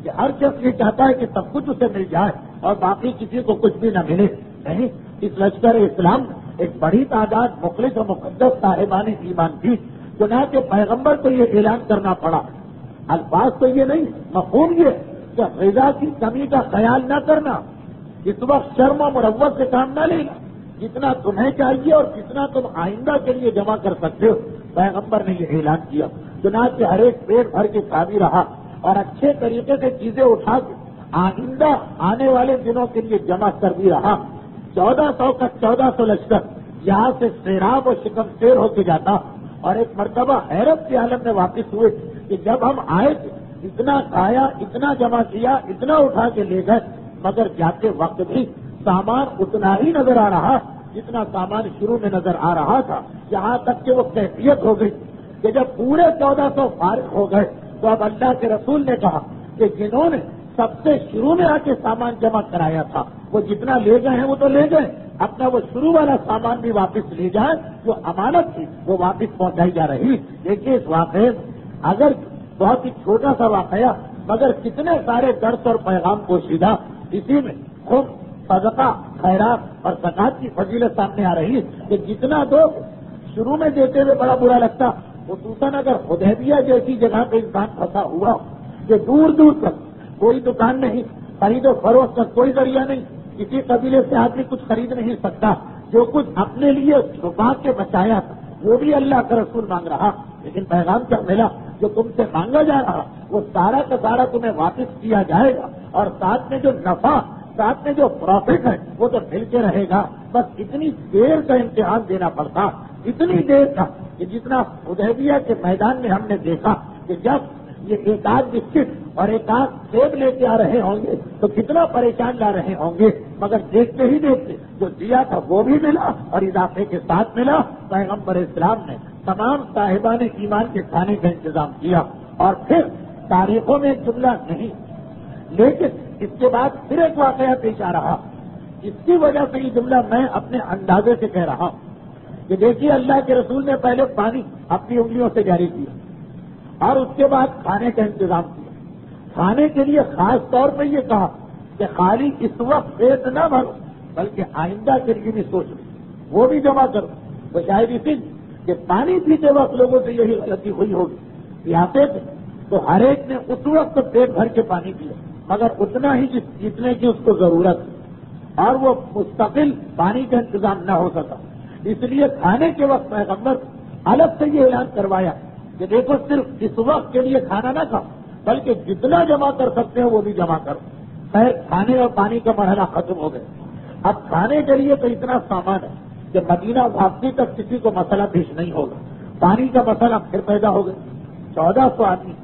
کہ ہر شخص یہ چاہتا ہے کہ سب کچھ اسے مل جائے اور باقی کسی کو کچھ بھی نہ ملے. نہیں، اس لشکر اسلام ایک بڑی تعداد مخلص و مقدس صاحبان ایمان تھی. چنانچہ پیغمبر کو یہ اعلان کرنا پڑا. الفاظ تو یہ نہیں، مفہوم یہ کہ غذا کی کمی کا خیال نہ کرنا، اس وقت شرم و مروت سے کام نہ لینا، جتنا تمہیں چاہیے اور جتنا تم آئندہ کے لیے جمع کر سکتے ہو. پیغمبر نے یہ اعلان کیا. چنانچہ ہر ایک پیٹ بھر کے کھا بھی رہا اور اچھے طریقے سے چیزیں اٹھا کے آئندہ آنے والے دنوں کے لیے جمع کر بھی رہا. چودہ سو کا چودہ سو لشکر یہاں سے سیراب و شکم سیر ہو کے جاتا اور ایک مرتبہ حیرت کے عالم میں واپس ہوئے کہ جب ہم آئے تھے اتنا کھایا، اتنا جمع کیا، اتنا اٹھا کے لے گئے، مگر جاتے وقت بھی سامان اتنا ہی نظر آ رہا جتنا سامان شروع میں نظر آ رہا تھا. یہاں تک کہ وہ کیفیت ہو گئی کہ جب پورے چودہ سو فارغ ہو گئے تو اب اللہ کے رسول نے کہا کہ جنہوں نے سب سے شروع میں آ کے سامان جمع کرایا تھا وہ جتنا لے گئے ہیں وہ تو لے گئے، اپنا وہ شروع والا سامان بھی واپس لے جائیں، جو امانت تھی وہ واپس پہنچائی جا رہی. دیکھیے اس واقعے اگر بہت ہی چھوٹا سا واقعہ مگر کتنے سارے درس اور پیغام پوشیدہ اسی میں خود صدقہ، خیرات اور زکات کی فضیلت سامنے آ رہی ہے کہ جتنا دو شروع میں دیتے ہوئے بڑا برا لگتا. خصوصاً اگر حدیبیہ جیسی جگہ پہ انسان پھنسا ہوا کہ دور دور تک کوئی دکان نہیں، خرید و فروخت کا کوئی ذریعہ نہیں، کسی قبیلے سے آدمی کچھ خرید نہیں سکتا، جو کچھ اپنے لیے چھپا کے بچایا تھا وہ بھی اللہ کا رسول مانگ رہا. لیکن پیغام کیا ملا؟ جو تم سے مانگا جا رہا وہ سارا کا سارا تمہیں واپس کیا جائے گا اور ساتھ میں جو نفع، ساتھ میں جو پروفٹ ہے وہ تو مل کے رہے گا. بس اتنی دیر کا امتحان دینا پڑتا، اتنی دیر کا کہ جتنا حدیبیہ کے میدان میں ہم نے دیکھا کہ جب یہ ایک آدھ بسکٹ اور ایک آدھ سیب لے کے آ رہے ہوں گے تو کتنا پریشان لا رہے ہوں گے، مگر دیکھتے ہی دیکھتے جو دیا تھا وہ بھی ملا اور اضافے کے ساتھ ملا. پیغمبر اسلام نے تمام صاحبان ایمان کے کھانے کا انتظام کیا. اور پھر تاریخوں میں ایک جملہ نہیں، لیکن اس کے بعد پھر ایک واقعہ پیش آ رہا. اس کی وجہ سے یہ جملہ میں اپنے اندازے سے کہہ رہا ہوں کہ دیکھیے اللہ کے رسول نے پہلے پانی اپنی انگلیوں سے جاری کیا اور اس کے بعد کھانے کا انتظام کیا. کھانے کے لیے خاص طور پہ یہ کہا کہ خالی اس وقت پیٹ نہ بھرو بلکہ آئندہ کے لیے بھی سوچ لو، وہ بھی جمع کرو. وہ شاید اسی کہ پانی پیتے وقت لوگوں سے یہی غلطی ہوئی ہوگی، پیاسے تھے تو ہر ایک نے اس وقت پیٹ بھر کے پانی پیا مگر اتنا ہی جتنے کی اس کو ضرورت ہے اور وہ مستقل پانی کا انتظام نہ ہو سکا. اس لیے کھانے کے وقت پیغمبر الگ سے یہ اعلان کروایا کہ دیکھو صرف اس وقت کے لیے کھانا نہ کھاؤ بلکہ جتنا جمع کر سکتے ہو وہ بھی جمع کرو. خیر کھانے اور پانی کا مرحلہ ختم ہو گیا. اب کھانے کے لیے تو اتنا سامان ہے کہ مدینہ واپسی تک کسی کو مسئلہ پیش نہیں ہوگا. پانی کا مسئلہ پھر پیدا ہو گیا. چودہ سو آدمی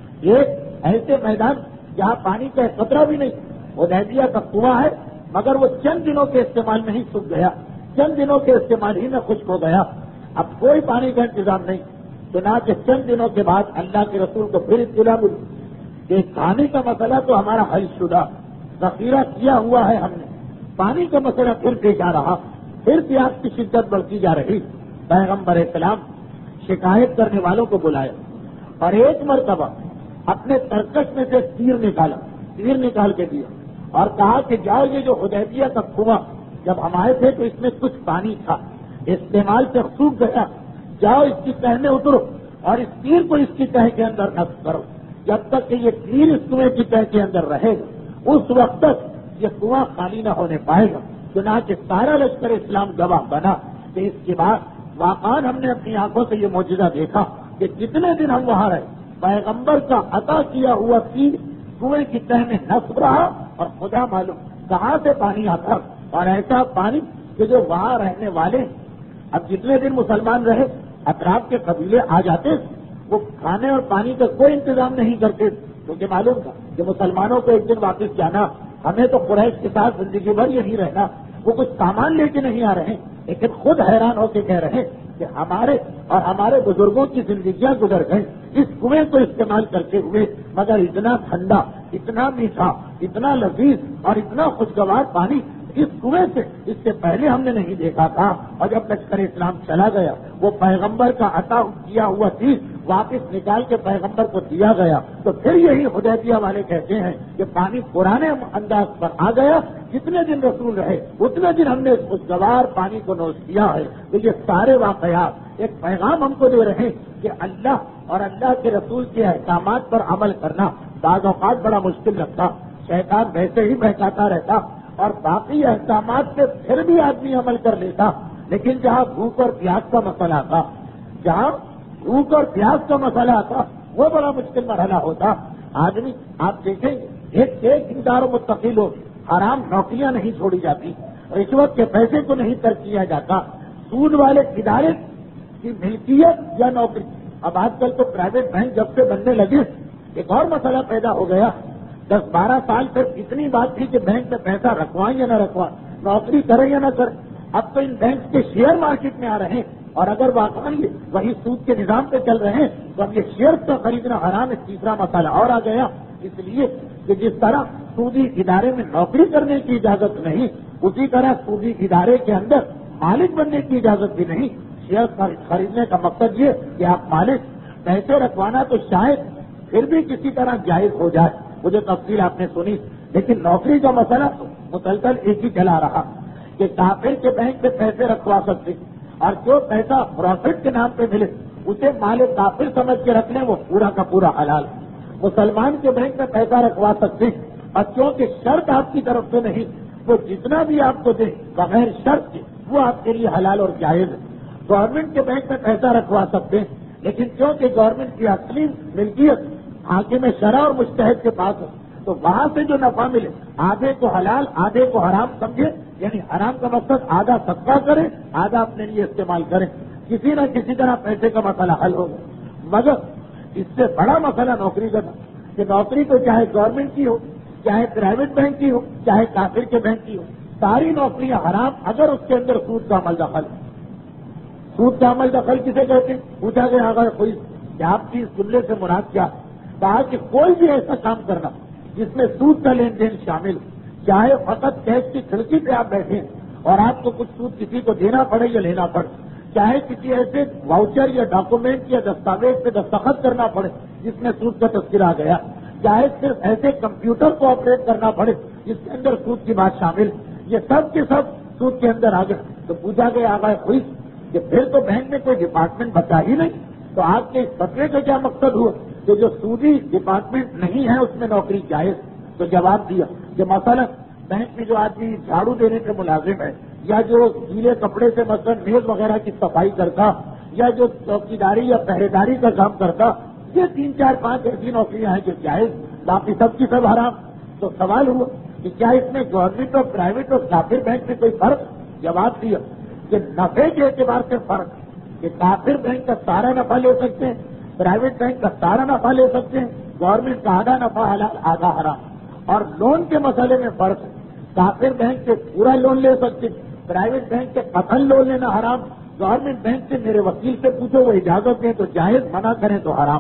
ایک ایسے میدان جہاں پانی کا قطرہ بھی نہیں. حدیبیہ کا کنواں ہے مگر وہ چند دنوں کے استعمال میں ہی سوکھ گیا، چند دنوں کے استعمال ہی میں خشک ہو گیا. اب کوئی پانی کا انتظام نہیں. چنانچہ چند دنوں کے بعد اللہ کے رسول کو پھر اطلاع ملی کہ کھانے کا مسئلہ تو ہمارا حل شدہ، ذخیرہ کیا ہوا ہے ہم نے، پانی کا مسئلہ پھر پیش آ رہا. پھر پیاس کی شدت بڑھتی جا رہی. پیغمبر اسلام شکایت کرنے والوں کو بلایا اور ایک مرتبہ اپنے ترکش میں سے تیر نکالا، تیر نکال کے دیا اور کہا کہ جاؤ یہ جو حدیبیہ کا کنواں جب ہم آئے تھے تو اس میں کچھ پانی تھا، استعمال سے سوکھ گیا، جاؤ اس کی تہ میں اترو اور اس تیر کو اس کی تہ کے اندر نصب کرو. جب تک کہ یہ تیر اس کنویں کی تہ کے اندر رہے گا اس وقت تک یہ کنواں خالی نہ ہونے پائے گا. چنانچہ سارا لشکر اسلام گواہ بنا کہ اس کے بعد واقعات ہم نے اپنی آنکھوں سے یہ معجزہ دیکھا کہ جتنے دن ہم وہاں رہے پیغمبر کا عطا کیا ہوا تیر کنویں کی تہ میں نصب رہا اور خدا معلوم کہاں سے پانی آتا. اور ایسا پانی کہ جو وہاں رہنے والے اب جتنے دن مسلمان رہے اطراف کے قبیلے آ جاتے وہ کھانے اور پانی کا کوئی انتظام نہیں کرتے کیونکہ معلوم تھا کہ مسلمانوں کو ایک دن واپس جانا، ہمیں تو قریش کے ساتھ زندگی بھر یہی رہنا. وہ کچھ سامان لے کے نہیں آ رہے لیکن خود حیران ہو کے کہہ رہے کہ ہمارے اور ہمارے بزرگوں کی زندگیاں گزر گئیں اس کنویں کو استعمال کرتے ہوئے، مگر اتنا ٹھنڈا، اتنا میٹھا، اتنا لذیذ اور اتنا خوشگوار پانی اس کنویں سے اس سے پہلے ہم نے نہیں دیکھا تھا، اور جب لشکر اسلام چلا گیا وہ پیغمبر کا عطا کیا ہوا چیز واپس نکال کے پیغمبر کو دیا گیا، تو پھر یہی حدیبیہ والے کہتے ہیں کہ پانی پرانے انداز پر آ گیا، جتنے دن رسول رہے اتنے دن ہم نے اس خوشگوار پانی کو نوش کیا ہے۔ تو یہ سارے واقعات ایک پیغام ہم کو دے رہے ہیں کہ اللہ اور اللہ کے رسول کے احکامات پر عمل کرنا بعض اوقات بڑا مشکل لگتا، شیطان ویسے ہی بہکاتا رہتا اور باقی احکامات سے پھر بھی آدمی عمل کر لیتا، لیکن جہاں بھوک اور پیاس کا مسئلہ آتا جہاں بھوک اور پیاس کا مسئلہ آتا وہ بڑا مشکل مرحلہ ہوتا۔ آدمی آپ دیکھیں ایک ایک دیندار و متقی لوگ، حرام نوکریاں نہیں چھوڑی جاتی، رشوت کے پیسے کو نہیں ترک کیا جاتا، سود والے ادارے کی ملکیت یا نوکری۔ اب آج کل تو پرائیویٹ بینک جب سے بننے لگے ایک اور مسئلہ پیدا ہو گیا۔ دس بارہ سال تک اتنی بات تھی کہ بینک میں پیسہ رکھوائیں یا نہ رکھوائیں، نوکری کریں یا نہ کریں، اب تو ان بینک کے شیئر مارکیٹ میں آ رہے ہیں، اور اگر واقعی وہی سود کے نظام پہ چل رہے ہیں تو اب یہ شیئر کا خریدنا حرام ہے۔ تیسرا مسئلہ اور آ گیا، اس لیے کہ جس طرح سودی ادارے میں نوکری کرنے کی اجازت نہیں، اسی طرح سودی ادارے کے اندر مالک بننے کی اجازت بھی نہیں۔ شیئر خریدنے کا مقصد یہ کہ آپ مالک، پیسے رکھوانا تو شاید پھر بھی کسی طرح جائز ہو جائے، مجھے تفصیل آپ نے سنی، لیکن نوکری کا مسئلہ تو مسلسل ایک ہی چلا رہا کہ کافر کے بینک میں پیسے رکھوا سکتے اور جو پیسہ پروفٹ کے نام پہ ملے اسے مال کافر سمجھ کے رکھ لیں، وہ پورا کا پورا حلال۔ مسلمان کے بینک میں پیسہ رکھوا سکتے ہیں، اور کیونکہ شرط آپ کی طرف سے نہیں، وہ جتنا بھی آپ کو دے بغیر شرط کے وہ آپ کے لیے حلال اور جائز ہے۔ گورنمنٹ کے بینک میں پیسہ رکھوا سکتے ہیں، لیکن کیونکہ گورنمنٹ کی اصلی ملکیت حاکم شرع اور مجتہد کے پاس ہے، تو وہاں سے جو نفع ملے آدھے کو حلال آدھے کو حرام سمجھے، یعنی حرام کا مقصد آدھا صدقہ کریں آدھا اپنے لیے استعمال کریں، کسی نہ کسی طرح پیسے کا مسئلہ حل ہوگا۔ مگر اس سے بڑا مسئلہ نوکری کا تھا کہ نوکری تو چاہے گورنمنٹ کی ہو، چاہے پرائیویٹ بینک کی ہو، چاہے کافر کے بینک کی ہو، ساری نوکریاں حرام اگر اس کے اندر سود کا عمل دخل ہے۔ سود کا عمل دخل کسے کہتے ہیں؟ پوچھا گیا اگر کوئی کہ آپ کی اس جملے سے مراد کیا؟ کہا کہ کوئی بھی ایسا کام کرنا جس میں سود کا لین دین شامل ہو، چاہے فقط کیش کی کھڑکی پہ آپ بیٹھے اور آپ کو کچھ سود کسی کو دینا پڑے یا لینا پڑے، چاہے کسی ایسے واؤچر یا ڈاکومنٹ یا دستاویز پہ دستخط کرنا پڑے جس میں سود کا تذکرہ آ گیا، چاہے صرف ایسے کمپیوٹر کو آپریٹ کرنا پڑے جس کے اندر سود کی بات شامل، یہ سب کے سب سود کے اندر آ گئے۔ تو پوچھا گیا آگاہ خوش کہ پھر تو بینک میں کوئی ڈپارٹمنٹ بچا ہی نہیں، تو آپ کے اس فتوے کا کیا مقصد ہوا کہ جو سودی ڈپارٹمنٹ نہیں ہے اس میں نوکری جائز؟ تو جواب دیا کہ مثلا بینک میں جو آدمی جھاڑو دینے کے ملازم ہے، یا جو گیلے کپڑے سے مثلا میز وغیرہ کی صفائی کرتا، یا جو چوکیداری یا پہرے داری کا کام کرتا، یہ تین چار پانچ ایسی نوکریاں ہیں جو جائز، باقی سب کی سب حرام۔ تو سوال ہوا کہ کیا اس میں گورنمنٹ اور پرائیویٹ اور کافر بینک میں کوئی فرق؟ جواب دیا کہ نفع کے اعتبار سے فرق ہے کہ کافر بینک کا سارا نفع لے سکتے ہیں، پرائیویٹ بینک کا سارا نفع لے سکتے ہیں، گورنمنٹ کا آدھا نفع حلال آدھا حرام۔ اور لون کے مسئلے میں فرق ہے، کافر بینک سے پورا لون لے سکتے ہیں، پرائیویٹ بینک سے قطعاً لون لینا حرام، گورنمنٹ بینک سے میرے وکیل سے پوچھو وہ اجازت دیں تو جائز، منع کریں تو حرام۔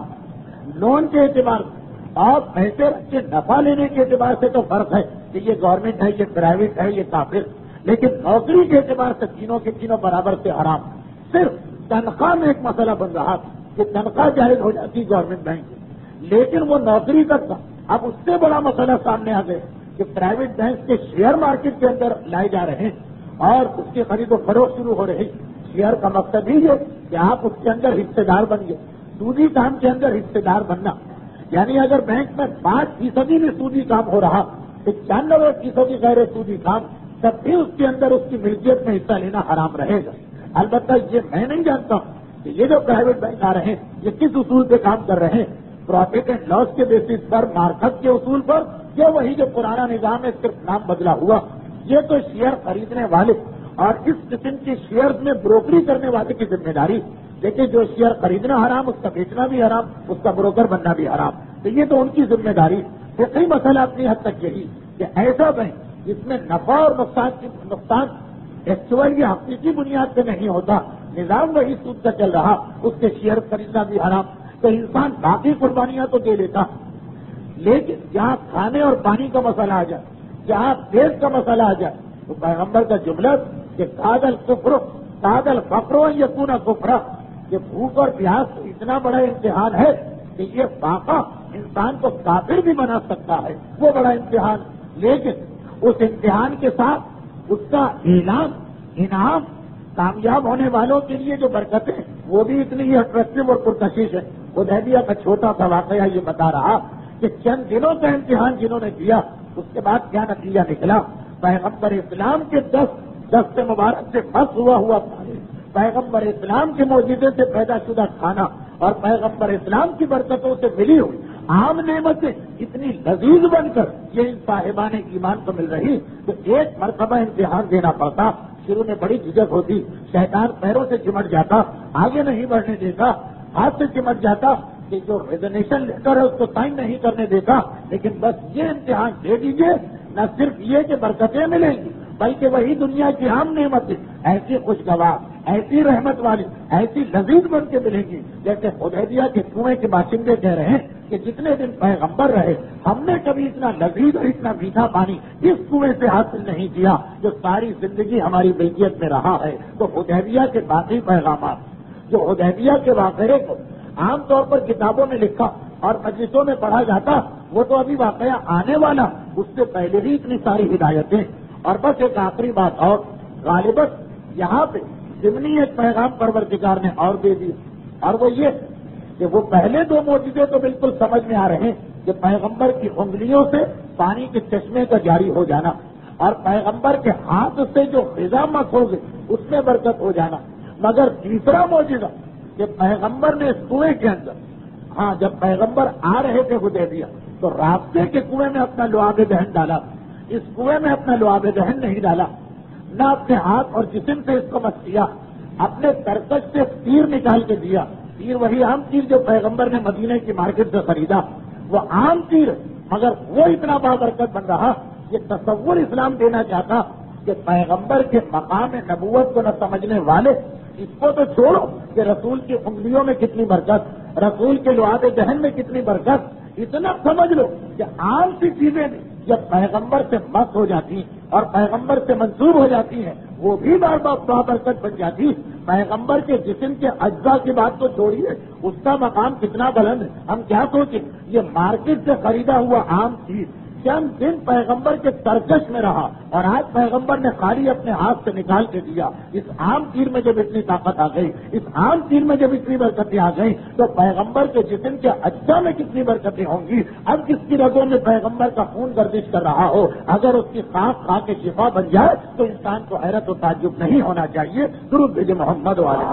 لون کے اعتبار سے اور پیسے رکھ کے نفع لینے کے اعتبار سے تو فرق ہے کہ یہ گورنمنٹ ہے، یہ پرائیویٹ ہے، یہ کافر، لیکن نوکری کے اعتبار سے تینوں کے تینوں برابر سے حرام۔ صرف تنخواہ میں ایک مسئلہ بن رہا کہ تنخواہ جائز ہو جاتی گورنمنٹ بینک کی، لیکن وہ نوکری تک تھا۔ اب اس سے بڑا مسئلہ سامنے آ گیا کہ پرائیویٹ بینک کے شیئر مارکیٹ کے اندر لائے جا رہے ہیں اور اس کی خرید و فروخت شروع ہو رہی۔ شیئر کا مقصد ہی ہے کہ آپ اس کے اندر حصے دار بن گئے، سودی کام کے اندر حصے دار بننا، یعنی اگر بینک میں پانچ فیصدی بھی سودی کام ہو رہا، پچانوے فیصدی غیر سودی کام، تب بھی اس کے اندر اس کی ملکیت میں حصہ لینا حرام رہے گا۔ البتہ یہ میں نہیں جانتا کہ یہ جو پرائیویٹ بینک آ رہے ہیں یہ کس اصول پہ کام کر رہے ہیں، پروفٹ اینڈ لاس کے بیسس پر، مارکت کے اصول پر، یا وہی جو پرانا نظام ہے صرف نام بدلا ہوا۔ یہ تو شیئر خریدنے والے اور اس قسم کی شیئر میں بروکری کرنے والے کی ذمہ داری، لیکن جو شیئر خریدنا حرام اس کا بیچنا بھی حرام، اس کا بروکر بننا بھی حرام، تو یہ تو ان کی ذمہ داری۔ فقہی مسئلہ اپنی حد تک یہی کہ ایسا بینک جس میں نفع اور نقصان کی نقصان ایکچوئل یا حقیقی بنیاد پہ نہیں ہوتا، نظام وہی سود کا چل رہا، اس کے شیئر خریدنا بھی حرام، تو انسان باقی قربانیاں تو دے لیتا، لیکن جہاں کھانے اور پانی کا مسئلہ آ جائے، جہاں پیٹ کا مسئلہ آ جائے، تو پیغمبر کا جملہ کہ کادل کفر کادل فقر یکون کفرا، کہ بھوک اور پیاس تو اتنا بڑا امتحان ہے کہ یہ واقعہ انسان کو کافر بھی بنا سکتا ہے، وہ بڑا امتحان، لیکن اس امتحان کے ساتھ اس کا اعلان انعام کامیاب ہونے والوں کے لیے جو برکتیں وہ بھی اتنی ہی اٹریکٹو اور پرکشش ہے۔ حدیبیہ کا چھوٹا سا واقعہ یہ بتا رہا کہ چند دنوں کا امتحان جنہوں نے دیا اس کے بعد کیا نتیجہ نکلا، پیغمبر اسلام کے دس دست مبارک سے بس ہوا ہوا پانی، پیغمبر اسلام کے معجزے سے پیدا شدہ کھانا اور پیغمبر اسلام کی برکتوں سے ملی ہوئی عام نعمتیں اتنی لذیذ بن کر یہ ان صاحبان ایمان کو مل رہی تو ایک مرتبہ امتحان دینا پڑتا۔ شروع میں بڑی جھجک ہوتی، شیطان پیروں سے چمٹ جاتا، آگے نہیں بڑھنے دیتا، ہاتھ سے چمٹ جاتا کہ جو ریزنیشن لیٹر ہے اس کو سائن نہیں کرنے دیتا، لیکن بس یہ امتحان دے دیجئے، نہ صرف یہ کہ برکتیں ملیں گی بلکہ وہی دنیا کی عام نعمتیں ایسی خوشگوار، ایسی رحمت والی، ایسی لذیذ بن کے ملیں گی جیسے حدیبیہ کے کنویں کے باشندے کہہ رہے ہیں کہ جتنے دن پیغمبر رہے ہم نے کبھی اتنا لذیذ اور اتنا میٹھا پانی اس کنویں سے حاصل نہیں کیا جو ساری زندگی ہماری ملکیت میں رہا ہے۔ تو حدیبیہ کے باقی پیغامات جو حدیبیہ کے واقعے کو عام طور پر کتابوں میں لکھا اور مجلسوں میں پڑھا جاتا وہ تو ابھی واقعہ آنے والا، اس سے پہلے ہی اتنی ساری ہدایتیں۔ اور بس ایک آخری بات اور، غالباً یہاں پہ ضمنی ایک پیغام پروردگار نے اور دے دیا، اور وہ یہ کہ وہ پہلے دو معجزے تو بالکل سمجھ میں آ رہے ہیں کہ پیغمبر کی انگلیوں سے پانی کے چشمے کا جاری ہو جانا اور پیغمبر کے ہاتھ سے جو غذا مت ہو گئی اس میں برکت ہو جانا، مگر تیسرا معجزہ کہ پیغمبر نے اس کنویں کے اندر، ہاں جب پیغمبر آ رہے تھے حدیبیہ تو راستے کے کنویں میں اپنا لعاب دہن ڈالا، اس کنویں میں اپنا لعاب دہن نہیں ڈالا، نہ اپنے ہاتھ اور جسم سے اس کو مت کیا، اپنے ترکش سے تیر نکال کے دیا، تیر وہی عام تیر جو پیغمبر نے مدینے کی مارکیٹ سے خریدا، وہ عام تیر مگر وہ اتنا بابرکت بن رہا، یہ تصور اسلام دینا چاہتا کہ پیغمبر کے مقام نبوت کو نہ سمجھنے والے اس کو تو چھوڑو کہ رسول کی انگلیوں میں کتنی برکت، رسول کے لعاب دہن میں کتنی برکت، اتنا سمجھ لو کہ عام سی چیزیں بھی جب پیغمبر سے مس ہو جاتی اور پیغمبر سے منسوب ہو جاتی ہیں وہ بھی بار بار بابرکت بن جاتی۔ پیغمبر کے جسم کے اجزاء کی بات تو چھوڑیے، اس کا مقام کتنا بلند ہے، ہم کیا سوچیں، یہ مارکیٹ سے خریدا ہوا عام چیز چند دن پیغمبر کے ترکش میں رہا اور آج پیغمبر نے خالی اپنے ہاتھ سے نکال کے دیا۔ اس عام تیر میں جب اتنی طاقت آ گئی، اس عام تیر میں جب اتنی برکتیں آ گئی تو پیغمبر کے جسم کے اجزاء میں کتنی برکتیں ہوں گی۔ اب کس کی رگوں میں پیغمبر کا خون گردش کر رہا ہو، اگر اس کی خاک کھا کے شفا بن جائے تو انسان کو حیرت و تعجب نہیں ہونا چاہیے۔ درود بھیجے محمد والے۔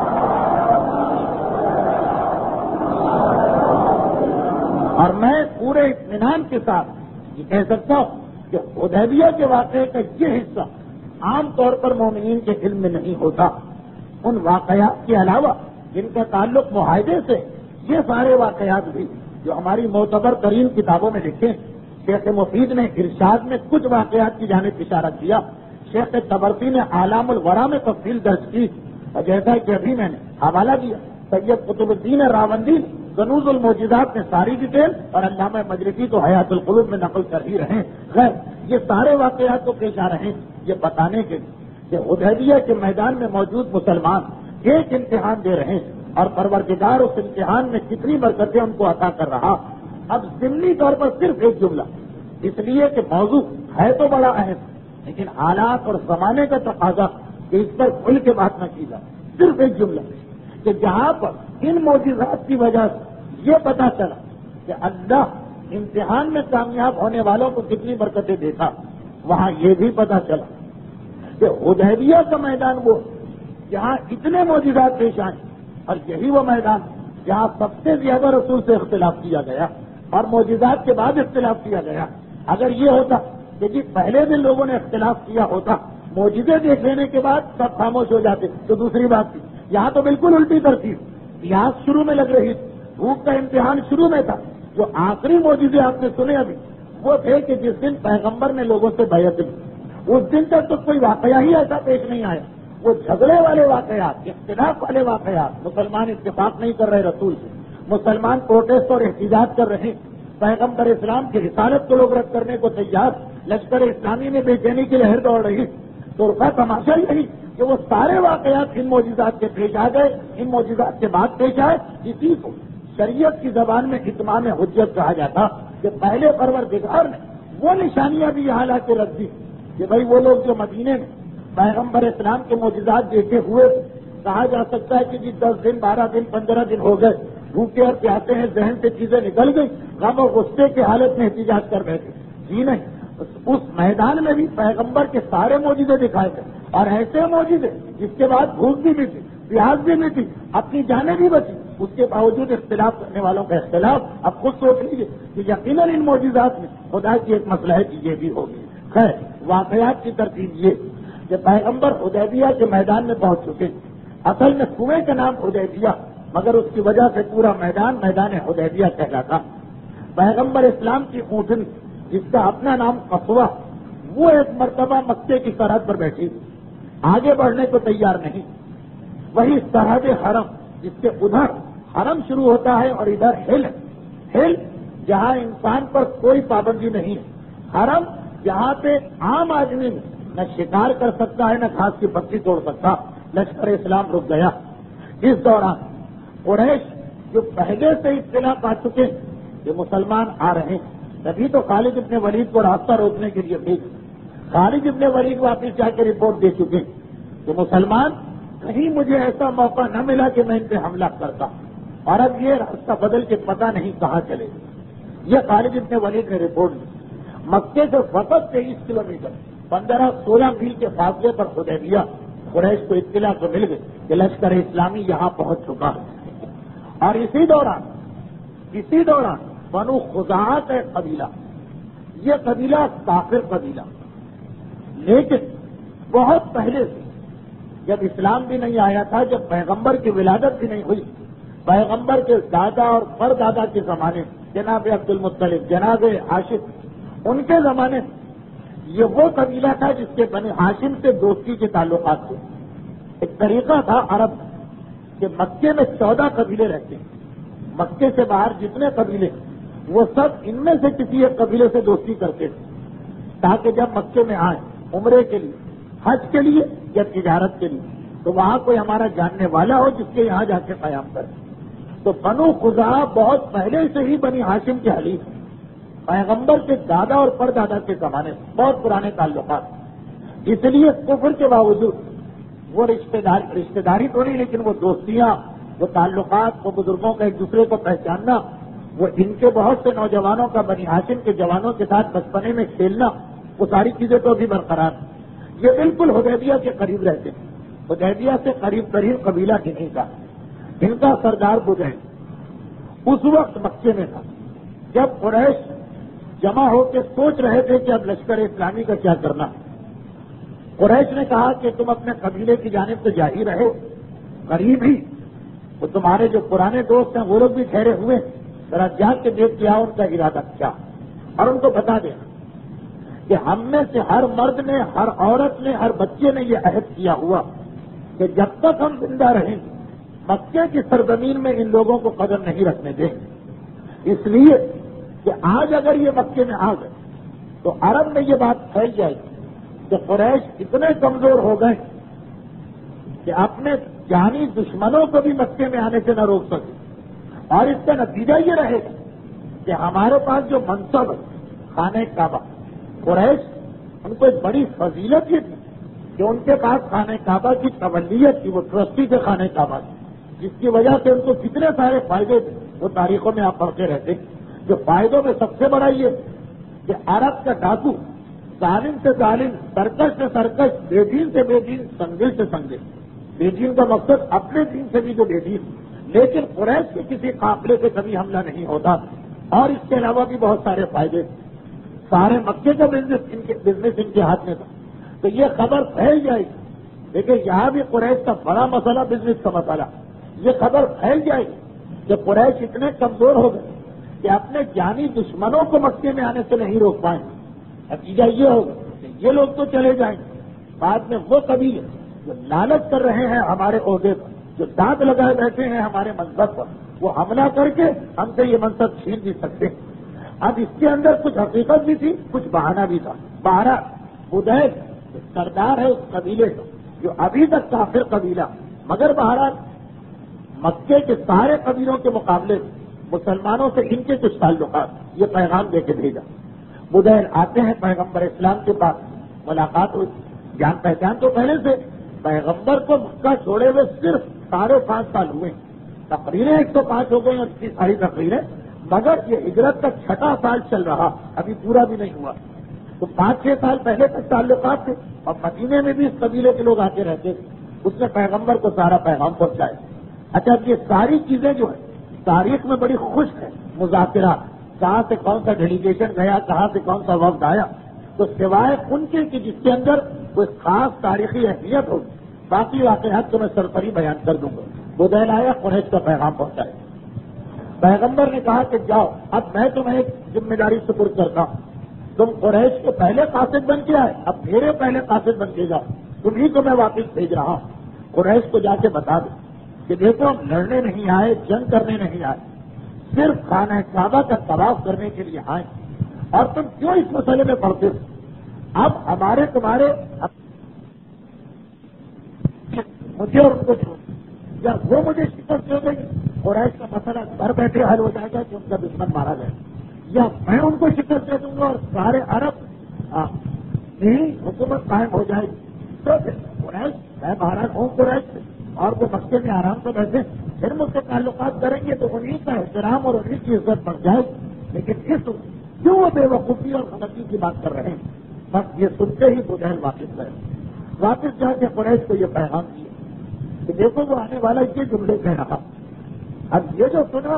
اور میں پورے اطمینان کے ساتھ یہ کہہ سکتا ہوں کہ حدیبیہ کے واقعے کا یہ حصہ عام طور پر مومنین کے علم میں نہیں ہوتا۔ ان واقعات کے علاوہ جن کا تعلق معاہدے سے، یہ سارے واقعات بھی جو ہماری معتبر ترین کتابوں میں لکھے، شیخ مفید نے ارشاد میں کچھ واقعات کی جانب اشارہ کیا، شیخ تبرسی نے اعلام الورا میں تفصیل درج کی، اور جیسا کہ ابھی میں نے حوالہ دیا سید قطب الدین راوندی کنوز المعجزات میں ساری ڈیٹیل اور علامہ مجلسی تو حیات القلوب میں نقل کر ہی رہے ہیں۔ خیر یہ سارے واقعات کو پیش آ رہے ہیں یہ بتانے کے کہ حدیبیہ کے میدان میں موجود مسلمان ایک امتحان دے رہے ہیں اور پروردگار اس امتحان میں کتنی برکتیں ان کو عطا کر رہا۔ اب ضمنی طور پر صرف ایک جملہ، اس لیے کہ موضوع ہے تو بڑا اہم لیکن حالات اور زمانے کا تقاضا کہ اس پر کھل کے بات نہ کی جائے، صرف ایک جملہ کہ جہاں پر ان معجزات کی وجہ سے یہ پتا چلا کہ اللہ امتحان میں کامیاب ہونے والوں کو کتنی برکتیں دیتا، وہاں یہ بھی پتا چلا کہ حدیبیہ کا میدان وہ جہاں اتنے معجزات پیش آئے اور یہی وہ میدان جہاں سب سے زیادہ رسول سے اختلاف کیا گیا اور معجزات کے بعد اختلاف کیا گیا۔ اگر یہ ہوتا کہ جی پہلے دن لوگوں نے اختلاف کیا ہوتا، معجزے دیکھ لینے کے بعد سب خاموش ہو جاتے تو دوسری بات تھی، یہاں تو بالکل الٹی ترتیب، پیاس شروع میں لگ رہی تھی، بھوک کا امتحان شروع میں تھا۔ جو آخری معجزے آپ نے سنے ابھی وہ تھے کہ جس دن پیغمبر نے لوگوں سے بیعت لی، اس دن تک تو کوئی واقعہ ہی ایسا پیش نہیں آیا۔ وہ جھگڑے والے واقعات، اختلاف والے واقعات، مسلمان اتفاق نہیں کر رہے رسول سے، مسلمان پروٹیسٹ اور احتجاج کر رہے، پیغمبر اسلام کی رسالت کو لوگ رد کرنے کو تیار، لشکر اسلامی میں بے چینی کی لہر دوڑ رہی، تو رکا تماشا یہی کہ وہ سارے واقعات ان معجزات کے پیش آ گئے، ان معجزات کے بعد پیش آئے. اسی کو شریعت کی زبان میں اتمام حجت کہا جاتا کہ پہلے پروردگار نے وہ نشانیاں بھی یہاں لا کے رکھ دی کہ بھائی وہ لوگ جو مدینے میں پیغمبر اسلام کے معجزات دیکھے ہوئے، کہا جا سکتا ہے کہ جی دس دن بارہ دن پندرہ دن ہو گئے، بھوکے اور پیاسے ہیں، ذہن سے چیزیں نکل گئی، غم و غصے کی حالت میں احتجاج کر بیٹھے. جی نہیں، اس میدان میں بھی پیغمبر کے سارے معجزے دکھائے گئے، اور ایسے معجزے جس کے بعد بھوک بھی مٹی، پیاس بھی مٹی، اپنی جانیں بھی بچی، اس کے باوجود اختلاف کرنے والوں کا اختلاف. اب خود سوچ لیجیے کہ یقیناً ان معجزات میں خدا کی ایک مسئلہ ہے کہ یہ بھی ہوگی. خیر، واقعات کی ترتیب یہ کہ پیغمبر حدیبیہ کے میدان میں پہنچ چکے. اصل میں کنویں کا نام حدیبیہ، مگر اس کی وجہ سے پورا میدان میدان حدیبیہ کہلاتا. پیغمبر اسلام کی اونٹنی جس کا اپنا نام قصوہ، وہ ایک مرتبہ مکے کی سرحد پر بیٹھی، آگے بڑھنے کو تیار نہیں. وہی سرحد حرم جس کے ادھر حرم شروع ہوتا ہے اور ادھر ہل ہل جہاں انسان پر کوئی پابندی نہیں ہے. حرم جہاں پہ عام آدمی نہ شکار کر سکتا ہے، نہ گھاس کی پتی توڑ سکتا. لشکر اسلام رک گیا. اس دوران قریش جو پہلے سے اطلاع پا چکے کہ مسلمان آ رہے ہیں، تبھی تو خالد ابن ولید کو راستہ روکنے کے لیے بھیج. خالد ابن ولید واپس جا کے رپورٹ دے چکے کہ مسلمان کہیں مجھے ایسا موقع نہ ملا کہ میں ان پہ حملہ کرتا، اور اب یہ راستہ بدل کے پتہ نہیں کہاں چلے. یہ خالد ابن ولید نے رپورٹ دی. مکے سے فقط تیئیس کلو میٹر پندرہ سولہ میل کے فاصلے پر حدیبیہ. قریش کو اطلاع تو مل گئی کہ لشکر اسلامی یہاں پہنچ چکا ہے. اور اسی دوران اسی دوران بنو خزاعہ کا قبیلہ، یہ قبیلہ کافر قبیلہ، لیکن بہت پہلے سے، جب اسلام بھی نہیں آیا تھا، جب پیغمبر کی ولادت بھی نہیں ہوئی، پیغمبر کے دادا اور پردادا کے زمانے، جناب عبد المطلب، جناب ہاشم، ان کے زمانے میں یہ وہ قبیلہ تھا جس کے بنی ہاشم سے دوستی کے تعلقات تھے. ایک طریقہ تھا عرب کہ مکے میں چودہ قبیلے رہتے ہیں. مکے سے باہر جتنے قبیلے وہ سب ان میں سے کسی ایک قبیلے سے دوستی کرتے تھے، تاکہ جب مکے میں آئیں عمرے کے لیے، حج کے لیے یا تجارت کے لیے، تو وہاں کوئی ہمارا جاننے والا ہو جس کے یہاں جا کے قیام کرے. تو بنو خزاعہ بہت پہلے سے ہی بنی ہاشم کے حلیف، پیغمبر کے دادا اور پردادا کے زمانے سے بہت پرانے تعلقات. اس لیے کفر کے باوجود وہ رشتے داری رشتے داری تو نہیں، لیکن وہ دوستیاں، وہ تعلقات، وہ بزرگوں کا ایک دوسرے کو پہچاننا، وہ ان کے بہت سے نوجوانوں کا بنی ہاشم کے جوانوں کے ساتھ بچپنے میں کھیلنا، وہ ساری چیزیں تو ابھی برقرار ہیں. یہ بالکل حدیبیہ کے قریب رہتے ہیں. حدیبیہ سے قریب ترین قبیلہ انہیں کا، ان کا سردار بدین اس وقت مکے میں تھا جب قریش جمع ہو کے سوچ رہے تھے کہ اب لشکر اسلامی کا کیا کرنا. قریش نے کہا کہ تم اپنے قبیلے کی جانب سے جا ہی رہے، قریب ہی وہ تمہارے جو پرانے دوست ہیں وہ لوگ بھی ٹھہرے ہوئے، ذرا جا کے دیکھ کیا ان کا ارادہ کیا، اور ان کو بتا دینا کہ ہم میں سے ہر مرد نے، ہر عورت نے، ہر بچے نے یہ عہد کیا ہوا کہ جب تک ہم زندہ رہیں مکے کی سرزمین میں ان لوگوں کو قدم نہیں رکھنے دیں. اس لیے کہ آج اگر یہ مکے میں آ گئے تو عرب میں یہ بات پھیل جائے گی کہ قریش اتنے کمزور ہو گئے کہ اپنے جانی دشمنوں کو بھی مکے میں آنے سے نہ روک سکے. اور اس کا نتیجہ یہ رہے گا کہ ہمارے پاس جو منصب ہے خانہ کعبہ، قریش ان کو ایک بڑی فضیلت یہ تھی کہ ان کے پاس خانہ کعبہ کی تولیت تھی، وہ ٹرسٹی تھے خانہ کعبہ کی، جس کی وجہ سے ان کو کتنے سارے فائدے تھے وہ تاریخوں میں آپ پڑھتے رہتے. جو فائدوں میں سب سے بڑا یہ کہ عرب کا ڈاکو، ظالم سے ظالم، سرکش سے سرکش، بے دین سے بے دین، سنگل سے سنگل. بے دین کا مقصد اپنے دین سے بھی جو بے دین، لیکن قریش کے کسی قافلے پہ کبھی حملہ نہیں ہوتا. اور اس کے علاوہ بھی بہت سارے فائدے. سارے مکے کا بزنس ان کے بزنس ان کے ہاتھ میں تھا. تو یہ خبر پھیل جائے گی. دیکھیں یہاں بھی قریش کا بڑا مسئلہ بزنس کا مسئلہ. یہ خبر پھیل جائے گی کہ قریش اتنے کمزور ہو گئے کہ اپنے جانی دشمنوں کو مکے میں آنے سے نہیں روک پائیں. نتیجہ یہ ہوگا کہ یہ لوگ تو چلے جائیں گے، بعد میں وہ قبیلے جو لالچ کر رہے ہیں ہمارے عہدے پر، جو دانت لگائے بیٹھے ہیں ہمارے منصب پر، وہ حملہ کر کے ہم سے یہ منصب چھین بھی سکتے ہیں. اب اس کے اندر کچھ حقیقت بھی تھی، کچھ بہانہ بھی تھا. بہرحال بدین سردار ہے اس قبیلے کا جو ابھی تک کافر قبیلہ، مگر بہرحال مکے کے سارے قبیلوں کے مقابلے مسلمانوں سے ان کے کچھ تعلقات، یہ پیغام دے کے بھیجا۔ بدیل آتے ہیں پیغمبر اسلام کے پاس، ملاقات ہوئی، جان پہچان تو پہلے سے، پیغمبر کو مکہ چھوڑے ہوئے صرف ساڑھے پانچ سال ہوئے، تقریریں ایک سو پانچ ہو گئی، اس کی ساری تقریریں، مگر یہ ہجرت کا چھٹا سال چل رہا، ابھی پورا بھی نہیں ہوا، تو پانچ چھ سال پہلے تک تعلقات تھے، اور مدینے میں بھی اس قبیلے کے لوگ آتے رہتے تھے، اس نے پیغمبر کو سارا پیغام پہنچایا۔ اچھا، یہ ساری چیزیں جو ہیں تاریخ میں بڑی خوش ہے، مذاکرات، کہاں سے کون سا ڈیلیگیشن گیا، کہاں سے کون سا وفد آیا، تو سوائے ان کے کہ جس کے اندر کوئی خاص تاریخی اہمیت ہوگی، باقی واقعات کو میں سرسری بیان کر دوں گا۔ بدیل آیا، قریش کا پیغام پہنچایا، پیغمبر نے کہا کہ جاؤ، اب میں تمہیں ایک ذمہ داری سپرد کرتا ہوں، تم قریش کے پہلے قاصد بن کے آئے، اب میرے پہلے قاصد بن کے جاؤ، تمہیں کو میں واپس بھیج رہا ہوں۔ قریش کو جا کے بتا دو کہ دیکھو ہم لڑنے نہیں آئے، جنگ کرنے نہیں آئے، صرف خانہ کعبہ کا طواف کرنے کے لیے آئے، اور تم کیوں اس مسئلے میں پڑتے ہو؟ اب ہمارے تمہارے مجھے اور ان کو چھوڑ، یا وہ مجھے شکست دے گئی، قریش کا مسئلہ گھر بیٹھے حل ہو جائے گا کہ ان کا دشمن مارا جائے، یا میں ان کو شکست دے دوں گا اور سارے عرب کی حکومت قائم ہو جائے گی۔ تو پھر قریش، میں مہاراج ہوں قریش سے، اور وہ مکے میں آرام سے بیٹھے، پھر مجھ سے تعلقات کریں گے تو انہیں کا احترام اور انہیں کی عزت بڑھ جائے گی، لیکن اس کیوں وہ بے وقوفی اور غلطی کی بات کر رہے ہیں؟ بس یہ سنتے ہی بدیل واپس گئے، واپس جا کے قریش کو یہ پیغام دیا کہ دیکھو وہ آنے والا یہ جملے کہہ رہا۔ اب یہ جو سنا،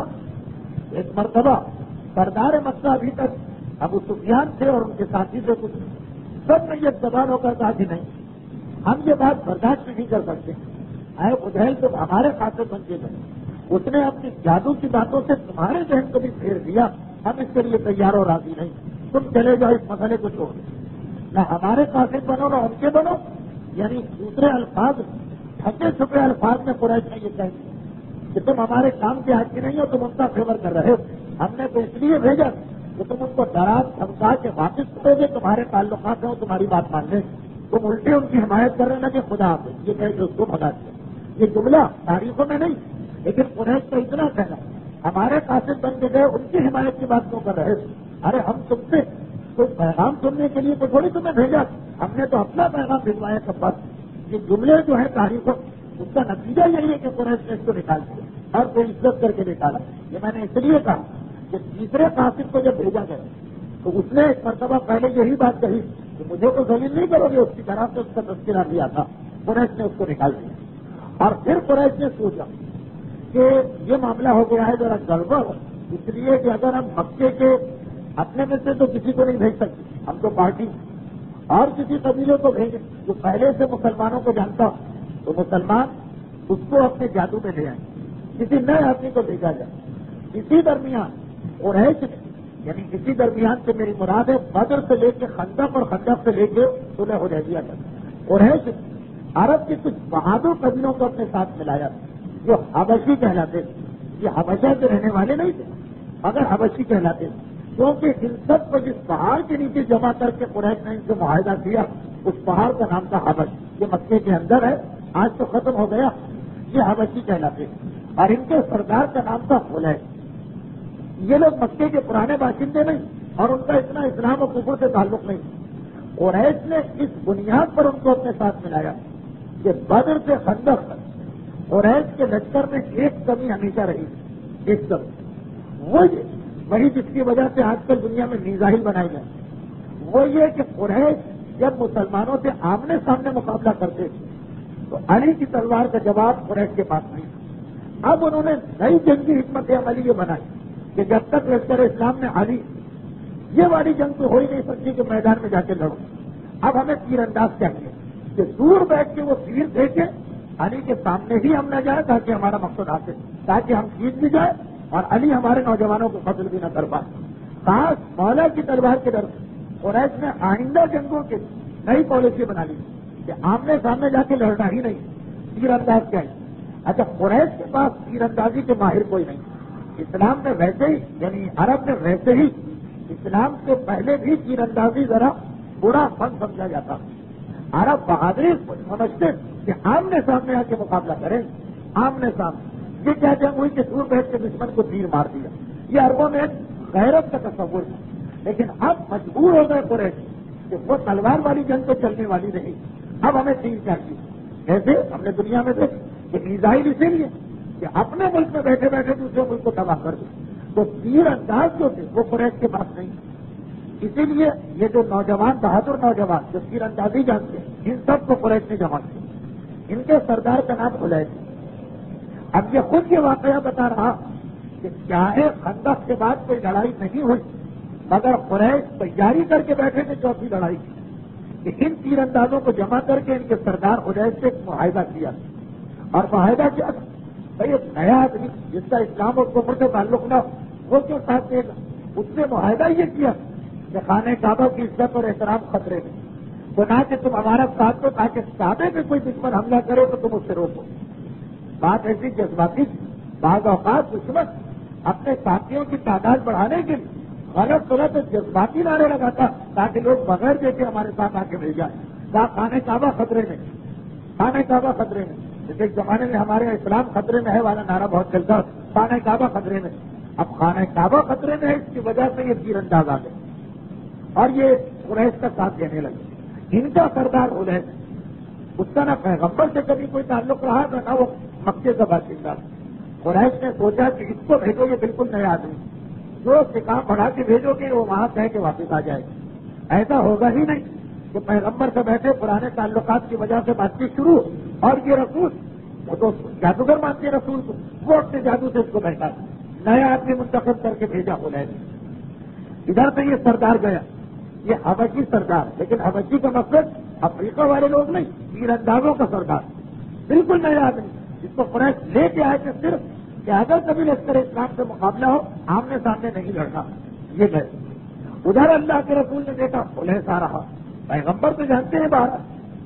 ایک مرتبہ سردار مکہ ابھی تک ابو سفیان تھے اور ان کے ساتھی سے کچھ، سب نے یہ زبان ہو کر کہا کہ نہیں، ہم یہ بات برداشت نہیں کر سکتے، اے بدیل تم ہمارے قاصد بن کے گئے، اس نے اپنی جادو کی باتوں سے تمہارے ذہن کو بھی پھیر دیا، ہم اس کے لیے تیار اور راضی نہیں، تم چلے جاؤ، اس مسئلے کو چھوڑ دو، نہ ہمارے قاصد بنو نہ ہم کے بنو۔ یعنی دوسرے الفاظ، ڈھکے چھپے الفاظ میں قریش نے یہ کہہ دیا کہ تم ہمارے کام کے حق کی نہیں ہو، تم ان کا فیور کر رہے ہو، ہم نے تو اس لیے بھیجا کہ تم ان کو ڈرا دھمکا کے واپس کرو گے، تمہارے تعلقات ہوں تمہاری بات مان لیں، تم الٹے ان کی حمایت کر رہے نا کہ خدا آپ یہ کہہ کے اس کو بھگا دیا۔ یہ جملہ تاریخوں میں نہیں، لیکن قریش کا اتنا کہنا، ہمارے قاصد بن کے گئے، ان کی حمایت کی بات کیوں کر رہے تھے؟ ارے ہم تم سے کوئی پیغام سننے کے لیے تو تھوڑی تمہیں بھیجا، ہم نے تو اپنا پیغام بھجوایا سب بات۔ یہ جملے جو ہے تاریخوں، اس کا نتیجہ یہی ہے کہ قریش نے اس کو نکال دیا اور کوئی عزت کر کے نکالا۔ یہ میں نے اس لیے کہا کہ تیسرے قاصد کو جب بھیجا گیا تو اس نے ایک مرتبہ پہلے یہی بات کہی کہ مجھے تو ذلیل نہیں کرو گے، اس کی طرف سے اس کا تذکرہ دیا تھا، قریش نے اس کو نکال دیا۔ اور پھر قریش نے سوچا کہ یہ معاملہ ہو گیا ہے ذرا گڑبڑ، اس لیے کہ اگر ہم مکے کے اپنے میں سے تو کسی کو نہیں بھیج سکتے، ہم تو پارٹی اور کسی قبیلے کو بھیجیں جو پہلے سے مسلمانوں کو جانتا ہو، تو مسلمان اس کو اپنے جادو میں لے آئیں، کسی نئے آدمی کو بھیجا جائے۔ اسی درمیان قریش نے، یعنی اسی درمیان سے میری مراد ہے بدر سے لے کے خندق اور خندق سے لے کے صلح حدیبیہ تک، قریش عرب کے کچھ بہادر قبیلوں کو اپنے ساتھ ملایا جو حبشی کہلاتے تھے۔ یہ حبشہ کے رہنے والے نہیں تھے مگر حبشی کہلاتے تھے، کیونکہ ان سب کو جس پہاڑ کے نیچے جمع کر کے قریش نے ان سے معاہدہ کیا، اس پہاڑ کا نام تھا حبش، یہ مکے کے اندر ہے، آج تو ختم ہو گیا، یہ حبشی کہلاتے تھے، اور ان کے سردار کا نام تھا حلیف۔ یہ لوگ مکے کے پرانے باشندے نہیں اور ان کا اتنا اسلام و کفر سے تعلق نہیں۔ قریش نے اس بنیاد پر ان کو اپنے ساتھ ملایا کہ بدر سے خندق تک قریش کے لشکر میں ایک کمی ہمیشہ رہی، ایک کمی وہ یہ وہی جس کی وجہ سے آج کل دنیا میں میزائل بنائے گئے، وہ یہ کہ قریش جب مسلمانوں سے آمنے سامنے مقابلہ کرتے تھے تو علی کی تلوار کا جواب قریش کے پاس نہیں تھا۔ اب انہوں نے نئی جنگی حکمت عملی یہ بنائی کہ جب تک لشکر اسلام میں علی، یہ والی جنگ تو ہو ہی نہیں سکتی کہ میدان میں جا کے لڑو، اب ہمیں تیر انداز چاہیے کہ دور بیٹھ کے وہ تیر پھینکے، علی کے سامنے ہی ہم نہ جائیں تاکہ ہمارا مقصد حاصل، تاکہ ہم جیت بھی جائیں اور علی ہمارے نوجوانوں کو قتل بھی نہ کر پائے۔ خاص مولا کی تلوار کے ڈر سے قریش نے آئندہ جنگوں کی نئی پالیسی بنا لی کہ آمنے سامنے جا کے لڑنا ہی نہیں، تیر انداز کیا ہے۔ اچھا، قریش کے پاس تیر اندازی کے ماہر کوئی نہیں، اسلام میں ویسے ہی، یعنی عرب میں ویسے ہی اسلام سے پہلے بھی تیر اندازی ذرا برا فن سمجھا جاتا، عرب بہادری سمجھتے کہ آمنے سامنے آ کے مقابلہ کریں، آمنے سامنے، یہ کیا جنگ ہوئی کہ دور بیٹھ کے دشمن کو تیر مار دیا، یہ عربوں میں ایک غیرت کا تصور تھا. لیکن اب مجبور ہو گئے قریش کہ وہ تلوار والی جنگ تو چلنے والی نہیں، اب ہمیں تیر چاہیے. ایسے ہم نے دنیا میں دیکھ کہ میزائل اسی لیے کہ اپنے ملک میں بیٹھے بیٹھے دوسرے ملک کو تباہ کر دیں، تو تیر انداز جو تھے وہ قریش کے پاس نہیں. اسی لیے یہ جو نوجوان بہادر نوجوان جو تیر اندازی جانتے ہیں ان سب کو قریش نے جمع کیا. ان کے سردار کا نام حلیف ہے. اب یہ خود یہ واقعہ بتا رہا کہ چاہے خندق کے بعد کوئی لڑائی نہیں ہوئی مگر قریش تیاری کر کے بیٹھے تھے چوتھی لڑائی کی کہ ان تیر اندازوں کو جمع کر کے ان کے سردار حلیف سے ایک معاہدہ کیا. اور معاہدہ کیا تھا؟ بھائی ایک نیا آدمی جس کا اسلام اور کفر سے تعلق نہ ہو وہ کیوں ساتھ دے گا؟ اس نے معاہدہ یہ کیا کہ خانہ کعبہ کی عزت اور احترام خطرے میں، تو نہ کہ تم ہمارا ساتھ دو تاکہ کعبے میں کوئی دشمن حملہ کرے تو تم اس سے روکو. بات ایسی جذباتی بعض اوقات دشمن اپنے ساتھیوں کی تعداد بڑھانے کے لیے غلط غلط جذباتی نعرے لگاتا تاکہ لوگ بغیر دیکھے ہمارے ساتھ آ کے مل جائیں. کہا خانہ کعبہ خطرے میں، خانہ کعبہ خطرے میں. جیسے ایک زمانے میں ہمارے اسلام خطرے میں ہے والا نعرہ بہت چلتا، خانہ کعبہ خطرے میں. اب خانہ کعبہ خطرے میں ہے، اس کی وجہ سے یہ تیر انداز آ گئے اور یہ قریش کا ساتھ دینے لگے. ان کا سردار حلیف، اس کا نہ پیغمبر سے کبھی کوئی تعلق رہا تھا نہ وہ مکے کا باشندہ. قریش نے سوچا کہ اس کو بھیجو، یہ بالکل نیا آدمی، جو سکام بڑھا کے بھیجو گے وہ وہاں کہہ کے واپس آ جائے گا. ایسا ہوگا ہی نہیں کہ پیغمبر سے بیٹھے پرانے تعلقات کی وجہ سے بات چیت شروع اور یہ رسول، وہ تو جادوگر مانتے رسول کو، وہ اپنے جادو سے اس کو بیٹھا نیا آدمی منتخب کر کے بھیجا حلیف. ادھر سے یہ سردار گیا، یہ حبشی سردار، لیکن حبشی کا مقصد افریقہ والے لوگ نہیں، تیر اندازوں کا سردار، بالکل نیا آدمی جس کو قریش لے کے آئے تھے صرف کہ اگر کبھی لشکر اسلام سے مقابلہ ہو آمنے سامنے نہیں لڑنا. یہ گئے. ادھر اللہ کے رسول نے دیکھا حلیف آ رہا، پیغمبر تو جانتے ہیں باہر،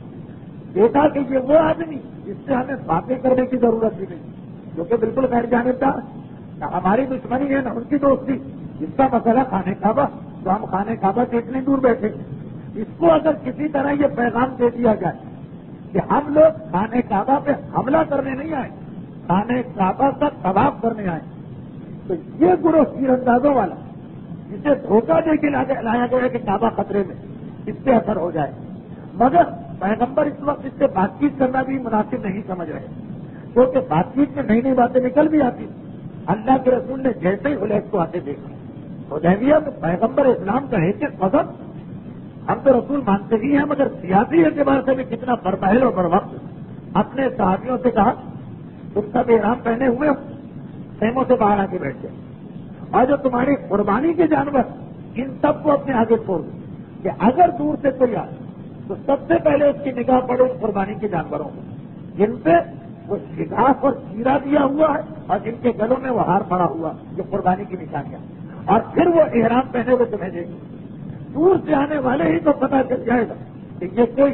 دیکھا کہ یہ وہ آدمی جس سے ہمیں باتیں کرنے کی ضرورت بھی نہیں، جو کہ بالکل غیر جانبدار، نہ ہماری دشمنی ہے نہ ان کی دوستی. جس کا مسئلہ خانہ کعبہ، تو ہم خانہ کعبہ سے اتنی دور بیٹھے. اس کو اگر کسی طرح یہ پیغام دے دیا جائے کہ ہم لوگ خانہ کعبہ پہ حملہ کرنے نہیں آئے، خانہ کعبہ کا طواف کرنے آئے، تو یہ گروہ تیر اندازوں والا جسے دھوکہ دے کے لایا گیا کہ کعبہ خطرے میں، اس سے اثر ہو جائے. مگر پیغمبر اس وقت اس سے بات چیت کرنا بھی مناسب نہیں سمجھ رہے، کیونکہ بات چیت میں نئی نئی باتیں نکل بھی آتی. اللہ کے رسول نے جیسے ہی حلیف کو آتے دیکھا، حدیبیہ میں پیغمبر اسلام کا ہے کہ مذہب ہم تو رسول مانتے ہی ہیں مگر سیاسی اعتبار سے بھی کتنا برپہل اور بر وقت اپنے صحابیوں سے کہا تم سب احرام پہنے ہوئے ہو، خیموں سے باہر آ کے بیٹھ گئے، اور جو تمہاری قربانی کے جانور ان سب کو اپنے آگے چھوڑ دو کہ اگر دور سے کوئی آئے تو سب سے پہلے اس کی نگاہ پڑے اس قربانی کے جانوروں کو جن پہ وہ شگاف اور چیرا دیا ہوا ہے اور جن کے گلوں میں وہ ہار پڑا ہوا جو قربانی کی نشانیاں، اور پھر وہ احرام پہنے ہوئے تمہیں دے گی. دور سے آنے والے ہی تو پتہ چل جائے گا کہ یہ کوئی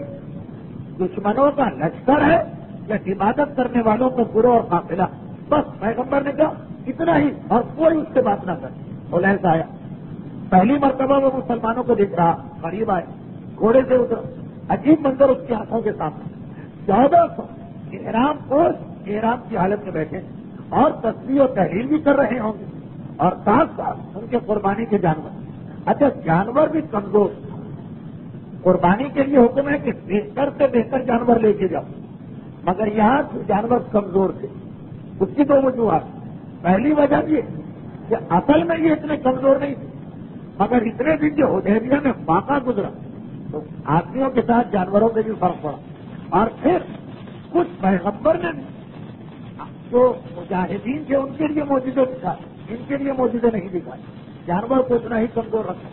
دشمنوں کا لشکر ہے یا عبادت کرنے والوں کا گروہ اور قافلہ. بس پیغمبر نے کہا اتنا ہی اور کوئی اس سے بات نہ کر. حلیف آیا، پہلی مرتبہ وہ مسلمانوں کو دیکھ رہا، قریب آئے، گھوڑے سے اترا، عجیب منظر اس کی آنکھوں کے سامنے، چودہ سو احرام پوش احرام کی حالت میں بیٹھے اور تصویر و تحریر بھی کر رہے ہوں گے اور ساتھ ساتھ ان کے قربانی کے جانور. اچھا جانور بھی کمزور، قربانی کے لیے حکم ہے کہ بہتر سے بہتر جانور لے کے جاؤ، مگر یہاں جانور کمزور تھے. اس کی دو وجوہات، پہلی وجہ یہ کہ اصل میں یہ اتنے کمزور نہیں تھے مگر اتنے دن جو حدیبیہ میں واقعہ گزرا تو آدمیوں کے ساتھ جانوروں میں بھی فرق پڑا. اور پھر کچھ پیغمبر نے جو مجاہدین تھے ان کے لیے معجزے دکھائے، ان کے لیے معجزے نہیں دکھائے، جانور کو اتنا ہی کمزور رکھا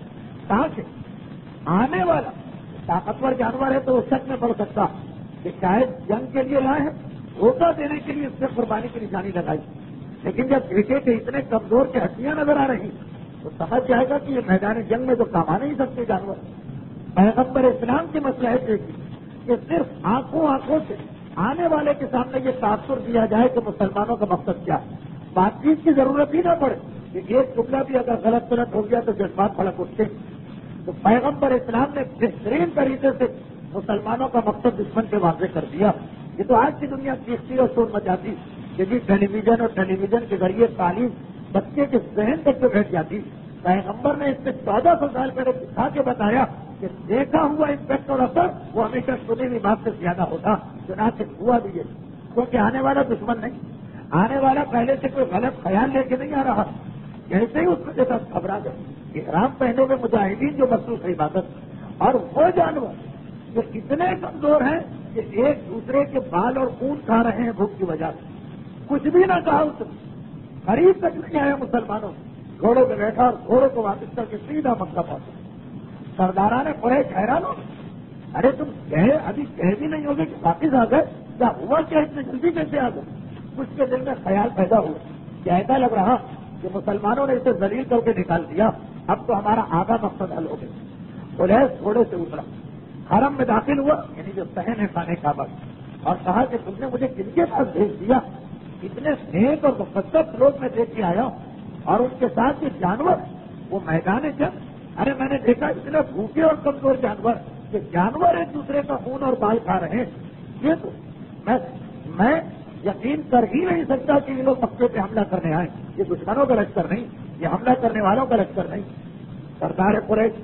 تاکہ آنے والا طاقتور جانور ہے تو وہ شک میں پڑ سکتا کہ شاید جنگ کے لیے لائے ہیں، دھوکہ دینے کے لیے اس سے قربانی کی نشانی لگائی. لیکن جب دیکھے کہ اتنے کمزور کے ہڈیاں نظر آ رہی تو سمجھ جائے گا کہ یہ میدان جنگ میں تو کام آ نہیں سکتے جانور. پیغمبر اسلام کی مصلحت دیکھی کہ صرف آنکھوں آنکھوں سے آنے والے کے سامنے یہ تاثر دیا جائے کہ مسلمانوں کا مقصد کیا ہے، بات چیت کی ضرورت ہی نہ پڑے کہ ایک ٹکڑا بھی اگر غلط غلط ہو گیا تو جذبات پھڑک اٹھتے. تو پیغمبر اسلام نے بہترین طریقے سے مسلمانوں کا مقصد دشمن پہ واضح کر دیا. یہ تو آج کی دنیا چیختی اور شور مچاتی کہ جی ٹیلی ویژن اور ٹیلی ویژن کے ذریعے تعلیم بچے کے ذہن تک پہ بیٹھ جاتی. پیغمبر نے اس سے چودہ سو سال پہلے دکھا کے بتایا کہ دیکھا ہوا امپیکٹ اور اثر وہ ہمیشہ سنی ہوئی بات سے زیادہ ہوتا. چنانچہ ہوا بھی یہ، کیونکہ آنے والا دشمن نہیں، آنے والا پہلے سے کوئی غلط خیال لے کے نہیں آ رہا. جیسے ہی اس کے ساتھ گھبرا گئے احرام پہنے ہوئے مجاہدین جو مخصوص عبادت اور وہ جانور جو اتنے کمزور ہیں کہ ایک دوسرے کے بال اور خون کھا رہے ہیں بھوک کی وجہ سے، کچھ بھی نہ کہا اس نے، قریب تک نہیں آیا مسلمانوں، گھوڑوں پہ بیٹھا اور گھوڑوں کو واپس کر کے سیدھا مکہ پہنچا. سرداران نے قریش حیران ہو، ارے تم کہے ابھی کہہ بھی نہیں ہوگے کہ واپس آ گئے، کیا ہوا کیا اتنے جلدی کیسے آ گئے؟ کچھ کے دل میں خیال پیدا ہوا کہ ایسا لگ رہا کہ مسلمانوں نے اسے ذلیل کر کے نکال دیا، اب تو ہمارا آدھا مقصد حل ہو گیا. قریش گھوڑے سے اترا، حرم میں داخل ہوا، یعنی جو صحن ہے خانے کعبہ، اور کہا کہ تم نے مجھے کن کے پاس بھیج دیا؟ اتنے نیک اور مقدس لوگ میں دیکھ کے آیا اور ان کے ساتھ جو جانور وہ میدان جنگ، ارے میں نے دیکھا اتنے بھوکے اور کمزور جانور کہ جانور ایک دوسرے کا خون اور بال کھا رہے ہیں. یہ تو میں میں یقین کر ہی نہیں سکتا کہ یہ لوگ مکے پہ حملہ کرنے آئے. یہ دشمنوں کا لشکر نہیں، یہ حملہ کرنے والوں کا لشکر نہیں. سردار قریش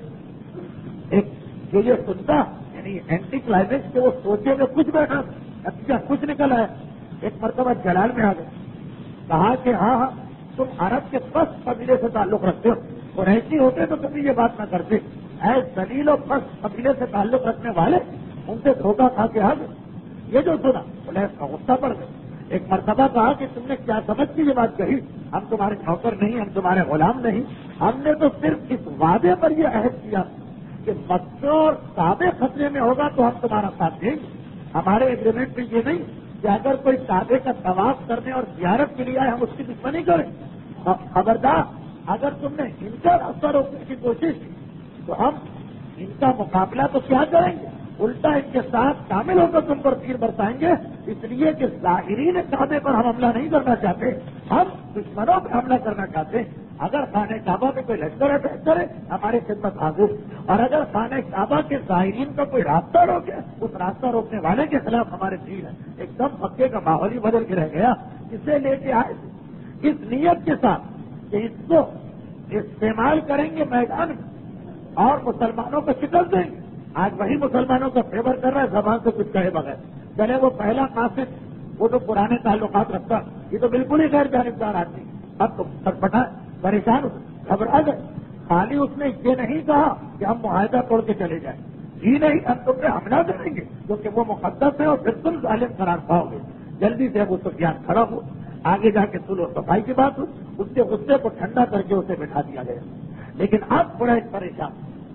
ایک جو یہ سنتا یعنی اینٹی کلائمیکس کے وہ سوچے میں کچھ بیٹھا نتیجہ کچھ نکل آیا. ایک مرتبہ جلال میں آ گئے، کہا کہ ہاں ہاں تم عرب کے پس قبیلے سے تعلق رکھتے ہو، اور ایسی ہوتے تو کبھی یہ بات نہ کرتے. اے ذلیل و پس قبیلے سے تعلق رکھنے والے، ان سے دھوکہ کھا کے آ گئے. یہ جو سنا پولیس کا غصہ پڑ گیا. ایک مرتبہ کہا کہ تم نے کیا سمجھ کی یہ بات کہی؟ ہم تمہارے نوکر نہیں، ہم تمہارے غلام نہیں، ہم نے تو صرف اس وعدے پر یہ عہد کیا کہ مکہ اور کعبے خطرے میں ہوگا تو ہم تمہارا ساتھ دیں گے. ہمارے ایگریمنٹ میں یہ نہیں کہ اگر کوئی کعبے کا طواف کرنے اور زیارت کے لیے آئے ہم اس کی دشمنی کریں. خبردار، اگر تم نے ان کا راستہ روکنے کی کوشش کی تو ہم ان کا مقابلہ تو کیا کریں گے، الٹا ان کے ساتھ شامل ہو کر تم پر تیر برسائیں گے. اس لیے کہ ظاہرین کعبے پر ہم حملہ نہیں کرنا چاہتے، ہم دشمنوں پر حملہ کرنا چاہتے ہیں. اگر خانہ کعبہ میں کوئی لشکر ہے پیش کرے ہماری خدمت حاضر، اور اگر خانہ کعبہ کے ظاہرین کا کوئی راستہ روکے اس راستہ روکنے والے کے خلاف ہمارے تیر ہے. ایک دم پکے کا ماحول ہی بدل کے رہ گیا. اسے لے کے آئے اس نیت کے ساتھ کہ اس کو استعمال کریں گے میدان میں اور مسلمانوں کو شکست دیں گے. آج وہی مسلمانوں کا فیور کر رہا ہے زبان سے کچھ کہے بغیر. چلے وہ پہلا قاصد وہ تو پرانے تعلقات رکھتا، یہ تو بالکل ہی غیر جانبدار آدمی، اب تو سٹپٹا پریشان گھبرا گئے. خالی اس نے یہ نہیں کہا کہ ہم معاہدہ توڑ کے چلے جائیں، ہی نہیں ہم تم پہ حملہ کریں گے کیونکہ وہ مقدس ہے اور پھر تم ظالم قرار پاؤ گے. جلدی سے ابو سفیان کھڑا ہو، آگے جا کے سلو صفائی کی بات ہوئی، اس کے غصے کو ٹھنڈا کر کے اسے بٹھا دیا گیا. لیکن اب تھوڑا ایک پریشان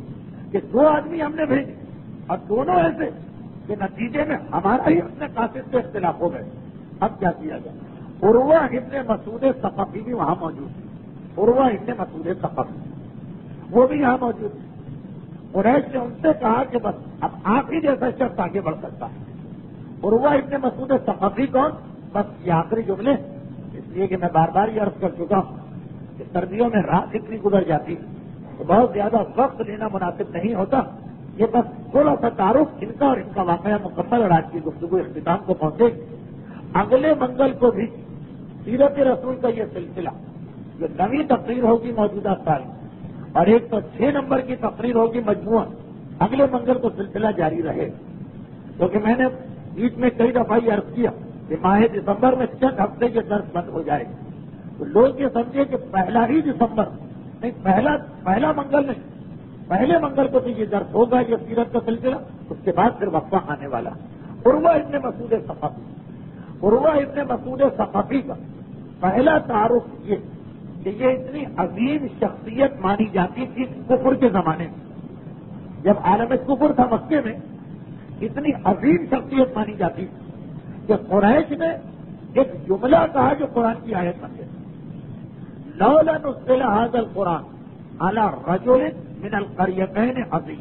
کہ دو آدمی ہم نے بھیجے اور دونوں ایسے کہ نتیجے میں ہمارا ہی اپنے قاصد سے اختلاف ہو گئے. اب کیا کیا جائے؟ عروہ ابن مسعود ثقفی بھی وہاں موجود تھے. عروہ ابن مسعود ثقفی وہ بھی یہاں موجود تھے. قریش نے ان سے کہا کہ بس اب آپ ہی جیسا شخص آگے بڑھ سکتا ہے. عروہ ابن مسعود ثقفی کون؟ بس یہ آخری جملے، اس لیے کہ میں بار بار یہ عرض کر چکا ہوں کہ سردیوں میں رات اتنی گزر جاتی تو بہت زیادہ وقت لینا مناسب نہیں ہوتا. یہ بس تھوڑا سا تعارف ان کا اور ان کا واقعہ مکمل اور آج کی گفتگو اختتام کو پہنچے. اگلے منگل کو بھی سیرت رسول کا یہ سلسلہ جو نئی تقریر ہوگی موجودہ سال اور ایک سو چھ نمبر کی تقریر ہوگی مجموعہ، اگلے منگل کو سلسلہ جاری رہے. کیونکہ میں نے بیچ میں کئی دفعہ یہ عرض کیا کہ ماہ دسمبر میں چند ہفتے کے درس بند ہو جائے گی تو لوگ یہ سمجھے کہ پہلا ہی دسمبر نہیں، پہلا پہلا منگل نہیں، پہلے منگل کو بھی یہ درس ہوگا یہ سیرت کا سلسلہ، اس کے بعد پھر وقفہ آنے والا. عروہ ابن مسعود ثقفی عروہ ابن مسعود ثقفی کا پہلا تعارف یہ کہ یہ اتنی عظیم شخصیت مانی جاتی تھی کفر کے زمانے میں. جب عالم کفر تھا مکے میں اتنی عظیم شخصیت مانی جاتی تھی کہ قریش نے ایک جملہ کہا جو قرآن کی آیت بن گئی، لولا نزل هذا القرآن على رجل من القريتين عظیم.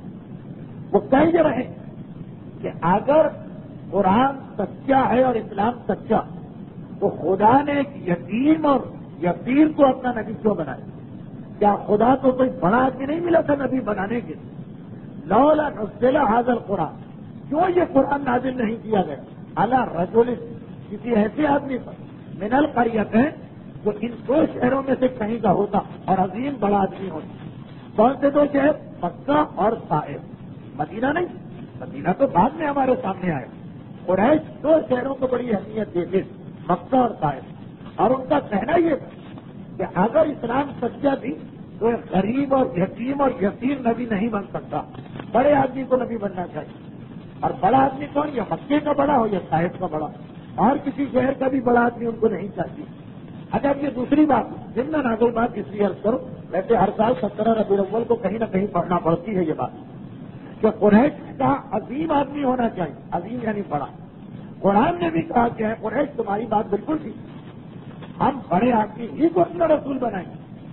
وہ کہہ رہے کہ اگر قرآن سچا ہے اور اسلام سچا تو خدا نے ایک یتیم اور یسیر کو اپنا نبی کیوں بنایا؟ کیا خدا کو کوئی بڑا آدمی نہیں ملا تھا نبی بنانے کے؟ لولا نزل هذا القرآن، کیوں یہ قرآن نازل نہیں کیا گیا علی رجل، کسی ایسے آدمی پر، من القریتین، جو ان دو شہروں میں سے کہیں کا ہوتا اور عظیم بڑا آدمی ہوتا۔ کون سے دو شہر؟ مکہ اور طائف، مدینہ نہیں، مدینہ تو بعد میں ہمارے سامنے آئے۔ قریش دو شہروں کو بڑی اہمیت دیتے، مکہ اور طائف، اور ان کا کہنا یہ تھا کہ اگر اسلام سچا بھی تو ایک غریب اور یتیم اور یسیر نبی نہیں بن سکتا، بڑے آدمی کو نبی بننا چاہیے۔ اور بڑا آدمی کون؟ یا مکے کا بڑا ہو یا طائف کا بڑا، اور کسی شہر کا بھی بڑا آدمی ان کو نہیں چاہیے۔ اگر یہ دوسری بات ضمن نازل بات اس لیے عرض کرو، ویسے ہر سال سترہ ربیع الاول کو کہیں نہ کہیں پڑھنا پڑتی ہے یہ بات کہ قریش کا عظیم آدمی ہونا چاہیے، عظیم یعنی بڑا۔ قرآن نے بھی کہا کہ ہے قریش تمہاری بات بالکل ٹھیک، ہم بڑے آدمی ہی کو اپنا رسول بنائیں،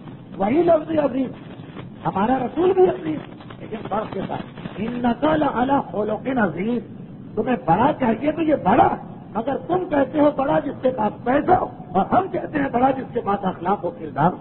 وہی لفظ عظیم، ہمارا رسول بھی عظیم، لیکن فرق کے ساتھ انکا لعلی خلق عظیم، تمہیں بڑا چاہیے تو یہ بڑا، مگر تم کہتے ہو بڑا جس کے پاس پیسہ ہو، اور ہم کہتے ہیں بڑا جس کے پاس اخلاق و کردار۔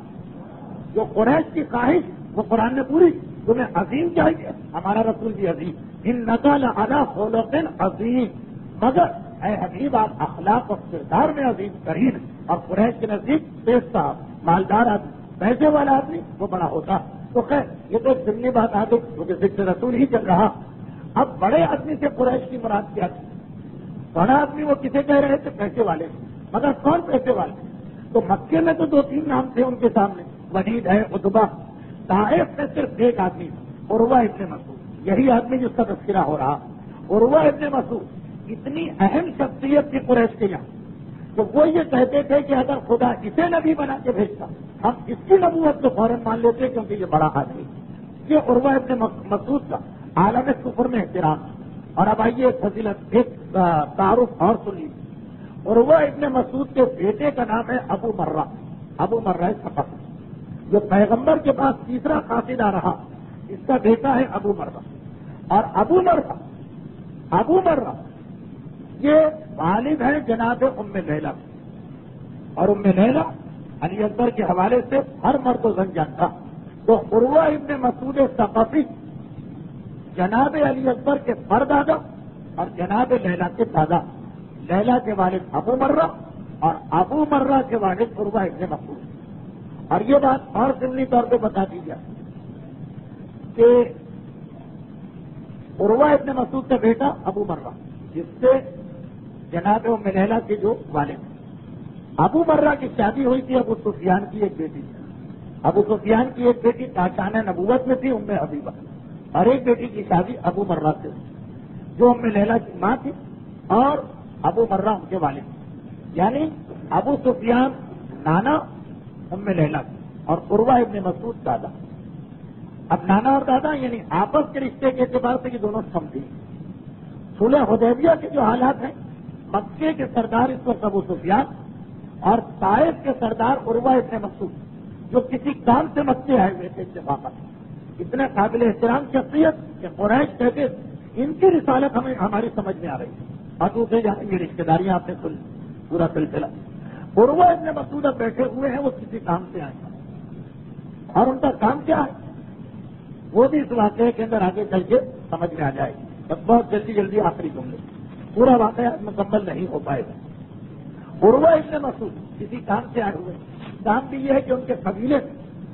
جو قریش کی خواہش وہ قرآن نے پوری، تمہیں عظیم چاہیے، ہمارا رسول بھی عظیم، انکا لعلی خلق عظیم، مگر اے حبیب آپ اخلاق اور کردار میں عظیم ترین، اور قریش کے نزدیک پیش صاحب مالدار آدمی، پیسے والا آدمی وہ بڑا ہوتا۔ تو خیر یہ تو ایک ضمنی بات آ گئی کیونکہ ذکر رسول ہی چل رہا۔ اب بڑے آدمی سے قریش کی مراد کیا تھی؟ بڑا آدمی وہ کسے کہہ رہے تھے؟ پیسے والے، مگر کون پیسے والے؟ تو مکے میں تو دو تین نام تھے ان کے سامنے، ولید ہے، عتبہ، طائف میں صرف ایک آدمی عروہ ابن مسعود، یہی آدمی جس کا تذکرہ ہو رہا، عروہ ابن مسعود اتنی اہم شخصیت تھی قریش کے یہاں، تو وہ یہ کہتے تھے کہ اگر خدا اسے نبی بنا کے بھیجتا ہم اس کی نبوت کو فوراً مان لیتے کیونکہ یہ بڑا آدمی۔ یہ عروہ ابن مسعود کا عالم کفر میں احترام۔ اور اب آئیے ایک فضیلت، ایک تعارف اور سن لیجیے۔ عروہ ابن مسعود کے بیٹے کا نام ہے ابو مرہ، ابو مرہ ثقفی، جو پیغمبر کے پاس تیسرا قاصد آ رہا، اس کا بیٹا ہے ابو مرہ۔ اور ابو مرہ ابو مرہ یہ والد ہیں جناب ام لیلہ، اور ام لیلہ علی اکبر کے حوالے سے ہر مرد و زن جانتا۔ تو عروہ ابن مسعود ثقفی جناب علی اکبر کے پردادا اور جناب لیلہ کے دادا، لیلہ کے والد ابو مرہ اور ابو مرہ کے والد عروہ ابن مسعود۔ اور یہ بات اور ضمنی طور پہ بتا دی جائے کہ عروہ ابن مسعود کا بیٹا ابو مرہ، جس سے جناب ام لیلہ کے جو والد، ابو مرہ کی شادی ہوئی تھی ابو سفیان کی ایک بیٹی، ابو سفیان کی ایک بیٹی کاشان نبوت میں تھی ام حبیبہ، اور ایک بیٹی کی شادی ابو مرہ سے جو ام لیلہ کی ماں تھی، اور ابو مرہ ان کے والد، یعنی ابو سفیان نانا ام لیلہ کی اور عروہ ابن مسعود دادا۔ اب نانا اور دادا یعنی آپس کے رشتے کے اعتبار سے یہ دونوں سمجھے۔ صلح حدیبیہ کے جو حالات ہیں، مکے کے سردار اس وقت ابو سفیان اور طائف کے سردار عروہ ابن مسعود، جو کسی کام سے مکے آئے ہوئے تھے اتفاقاً، اتنے قابل احترام شخصیت کہ قریش کہتے ان کی رسالت ہمیں ہماری سمجھ میں آ رہی ہے، اور دوسرے جہاں یہ رشتے داریاں آپ نے سن پورا سلسلہ۔ عروہ ابن مسعود اب بیٹھے ہوئے ہیں، وہ کسی کام سے آئے ہیں، اور ان کا کام کیا ہے وہ بھی اس واقعے کے اندر آگے چل کے سمجھ میں آ جائے گی، بس بہت جلدی جلدی آخری جملے، پورا واقعہ مکمل نہیں ہو پائے گا۔ عروہ ابن مسعود کسی کام سے آئے ہوئے، کام بھی یہ ہے کہ ان کے قبیلے میں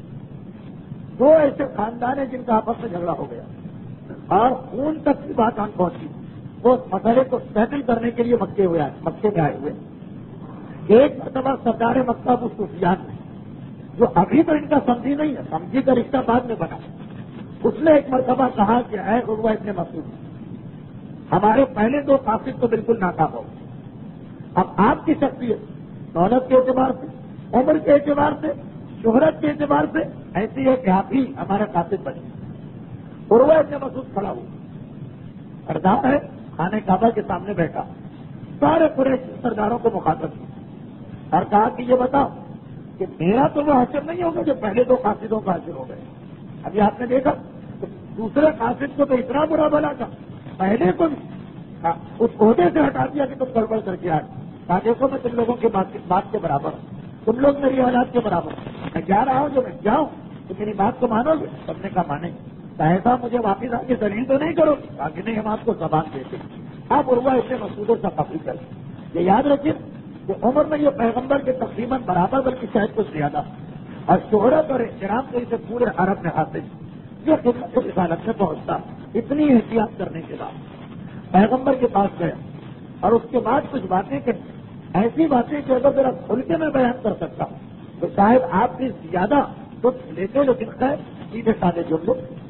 دو ایسے خاندان ہیں جن کا آپس میں جھگڑا ہو گیا اور خون تک کی بات آن پہنچی، وہ مسئلے کو سیٹل کرنے کے لیے مکے ہوئے مکے میں آئے ہوئے۔ ایک مرتبہ سردار مکہ ابو سفیان نے، جو ابھی تو ان کا سمجھی نہیں ہے، سمجھی کا رشتہ بعد میں بنا، اس نے ایک مرتبہ کہا کہ اے عروہ ابن مسعود، ہمارے پہلے دو قاصد تو بالکل ناکام ہو، اب آپ کی شخصیت دولت کے اعتبار سے، عمر کے اعتبار سے، شہرت کے اعتبار سے ایسی ہے کہ آپ ہی ہمارے قاصد بنے۔ عروہ ابن مسعود کھڑا ہوا، سردار ہے، خانہ کعبہ کے سامنے بیٹھا، سارے قریش سرداروں کو مخاطب کیا اور کہا کہ یہ بتاؤ کہ میرا تو وہ حشر نہیں ہوگا جو پہلے دو قاصدوں کا حشر ہو گئے۔ ابھی آپ نے دیکھا دوسرے قاصد کو تو اتنا برا بلا تھا، پہلے کو اس عہدے سے ہٹا دیا کہ تم گڑبڑ کر کے آئے، کہا دیکھو میں تم لوگوں کے بات کے برابر ہوں، تم لوگ میری اولاد کے برابر ہوں، میں جا رہا ہوں، جو میں جاؤں تو میری بات کو مانو گے؟ سب نے کہا مانیں گے۔ ایسا مجھے واپس آ کے دلیل تو نہیں کرو گی، تاکہ نہیں ہم آپ کو زبان دیتے آپ عروہ ابن مسعود سے تفریح کریں۔ یہ یاد رکھیے کہ عمر میں یہ پیغمبر کے تقریباً برابر بلکہ شاید کچھ زیادہ، اور شہرت اور احترام کو اسے پورے عرب میں حاصل، یہ خدمت رسالت میں پہنچتا اتنی احتیاط کرنے کے بعد پیغمبر کے پاس گیا اور اس کے بعد کچھ باتیں کہ ایسی باتیں کہ اگر ذرا کھل کے میں بیان کر سکتا ہوں تو شاید آپ سے زیادہ کچھ لیتے، لیکن خیر سیدھے سادے جملے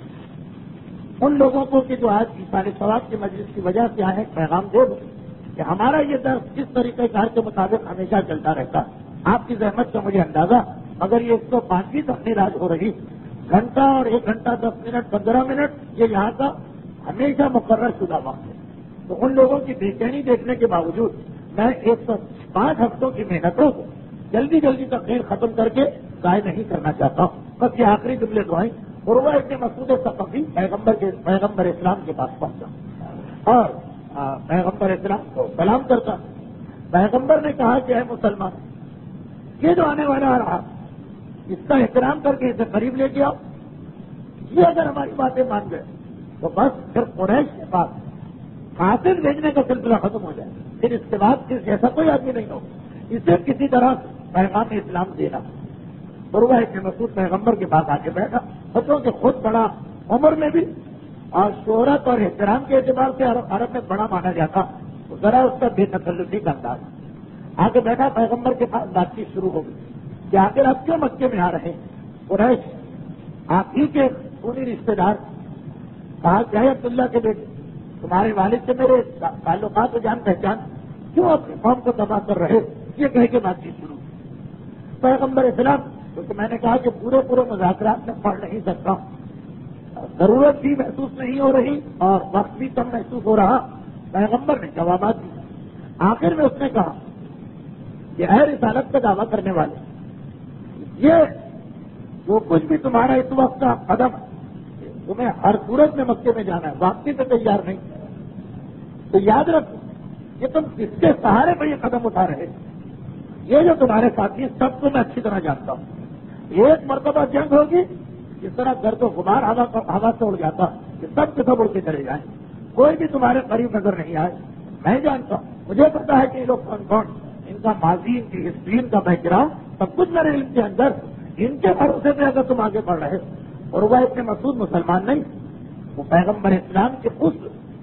ان لوگوں کو کہ جو آج سارے ثواب کی مجلس کی وجہ سے آئے پیغام دے دو کہ ہمارا یہ درس اس طریقہ کار کے مطابق ہمیشہ چلتا رہتا، آپ کی زحمت کا مجھے اندازہ، اگر یہ ایک سو پانچویں تقریر آج ہو رہی، گھنٹہ اور ایک گھنٹہ دس منٹ پندرہ منٹ یہ یہاں کا ہمیشہ مقرر شدہ وقت ہے، تو ان لوگوں کی بے چینی دیکھنے کے باوجود میں ایک سو پانچ ہفتوں کی محنتوں کو جلدی جلدی تقریر ختم کر کے ضائع نہیں کرنا چاہتا ہوں۔ بس یہ آخری جملے دعائیں عروہ ابن مسعود ثقفی پیغمبر کے پیغمبر اسلام کے پاس پہنچا اور پیغمبر اسلام کو سلام کرتا۔ پیغمبر نے کہا کہ اے مسلمان، یہ جو آنے والا آ رہا اس کا احترام کر کے اسے قریب لے کے آؤ، یہ اگر ہماری باتیں مان گئے تو بس پھر قریش کے پاس قاتل بھیجنے کا سلسلہ ختم ہو جائے، پھر اس کے بعد پھر ایسا کوئی آدمی نہیں ہو اسے کسی طرح پیغام اسلام دینا۔ عروہ ابن مسعود پیغمبر کے پاس آ کے بیٹھا، بچوں کہ خود بڑا عمر میں بھی اور شہرت اور احترام کے اعتبار سے عرب میں بڑا مانا جاتا، تو ذرا اس کا بے تکلفی کا انداز آ کے بیٹھا، پیغمبر کے پاس بات چیت شروع ہو گئی کہ آخر آپ کیوں مکے میں آ رہے ہیں؟ قریش آپ ہی کے پوری رشتے دار، کہا کہ اے عبداللہ کے بیٹے، تمہارے والد سے میرے تعلقات و جان پہچان، کیوں اپنی قوم کو تباہ کر رہے؟ یہ کہہ کے بات چیت شروع۔ پیغمبر اسلام، کیونکہ میں نے کہا کہ پورے پورے مذاکرات میں پڑھ نہیں سکتا، ضرورت بھی محسوس نہیں ہو رہی اور وقت بھی کم محسوس ہو رہا، پیغمبر نے جوابات دی۔ آخر میں اس نے کہا کہ اے رسالت کا دعویٰ کرنے والے، یہ جو کچھ بھی تمہارا اس وقت کا قدم ہے، تمہیں ہر صورت میں مکے میں جانا ہے، واپسی سے تیار نہیں، تو یاد رکھو کہ تم کس کے سہارے پہ یہ قدم اٹھا رہے، یہ جو تمہارے ساتھی سب کو میں اچھی طرح جانتا ہوں۔ ایک مرتبہ جنگ ہوگی، جس طرح گرد و غبار ہوا سے اڑ جاتا کہ سب کے سب اڑ کے چلے جائیں، کوئی بھی تمہارے قریب نظر نہیں آئے۔ میں جانتا ہوں، مجھے پتا ہے کہ یہ لوگ کون کون، ان کا ماضی، ان کی ہسٹری، ان کا بیک گراؤنڈ سب کچھ میرے علم کے اندر، ان کے بھروسے پہ اگر تم آگے بڑھ رہے، اور وہ ابن مسعود مسلمان نہیں، وہ پیغمبر اسلام کے اس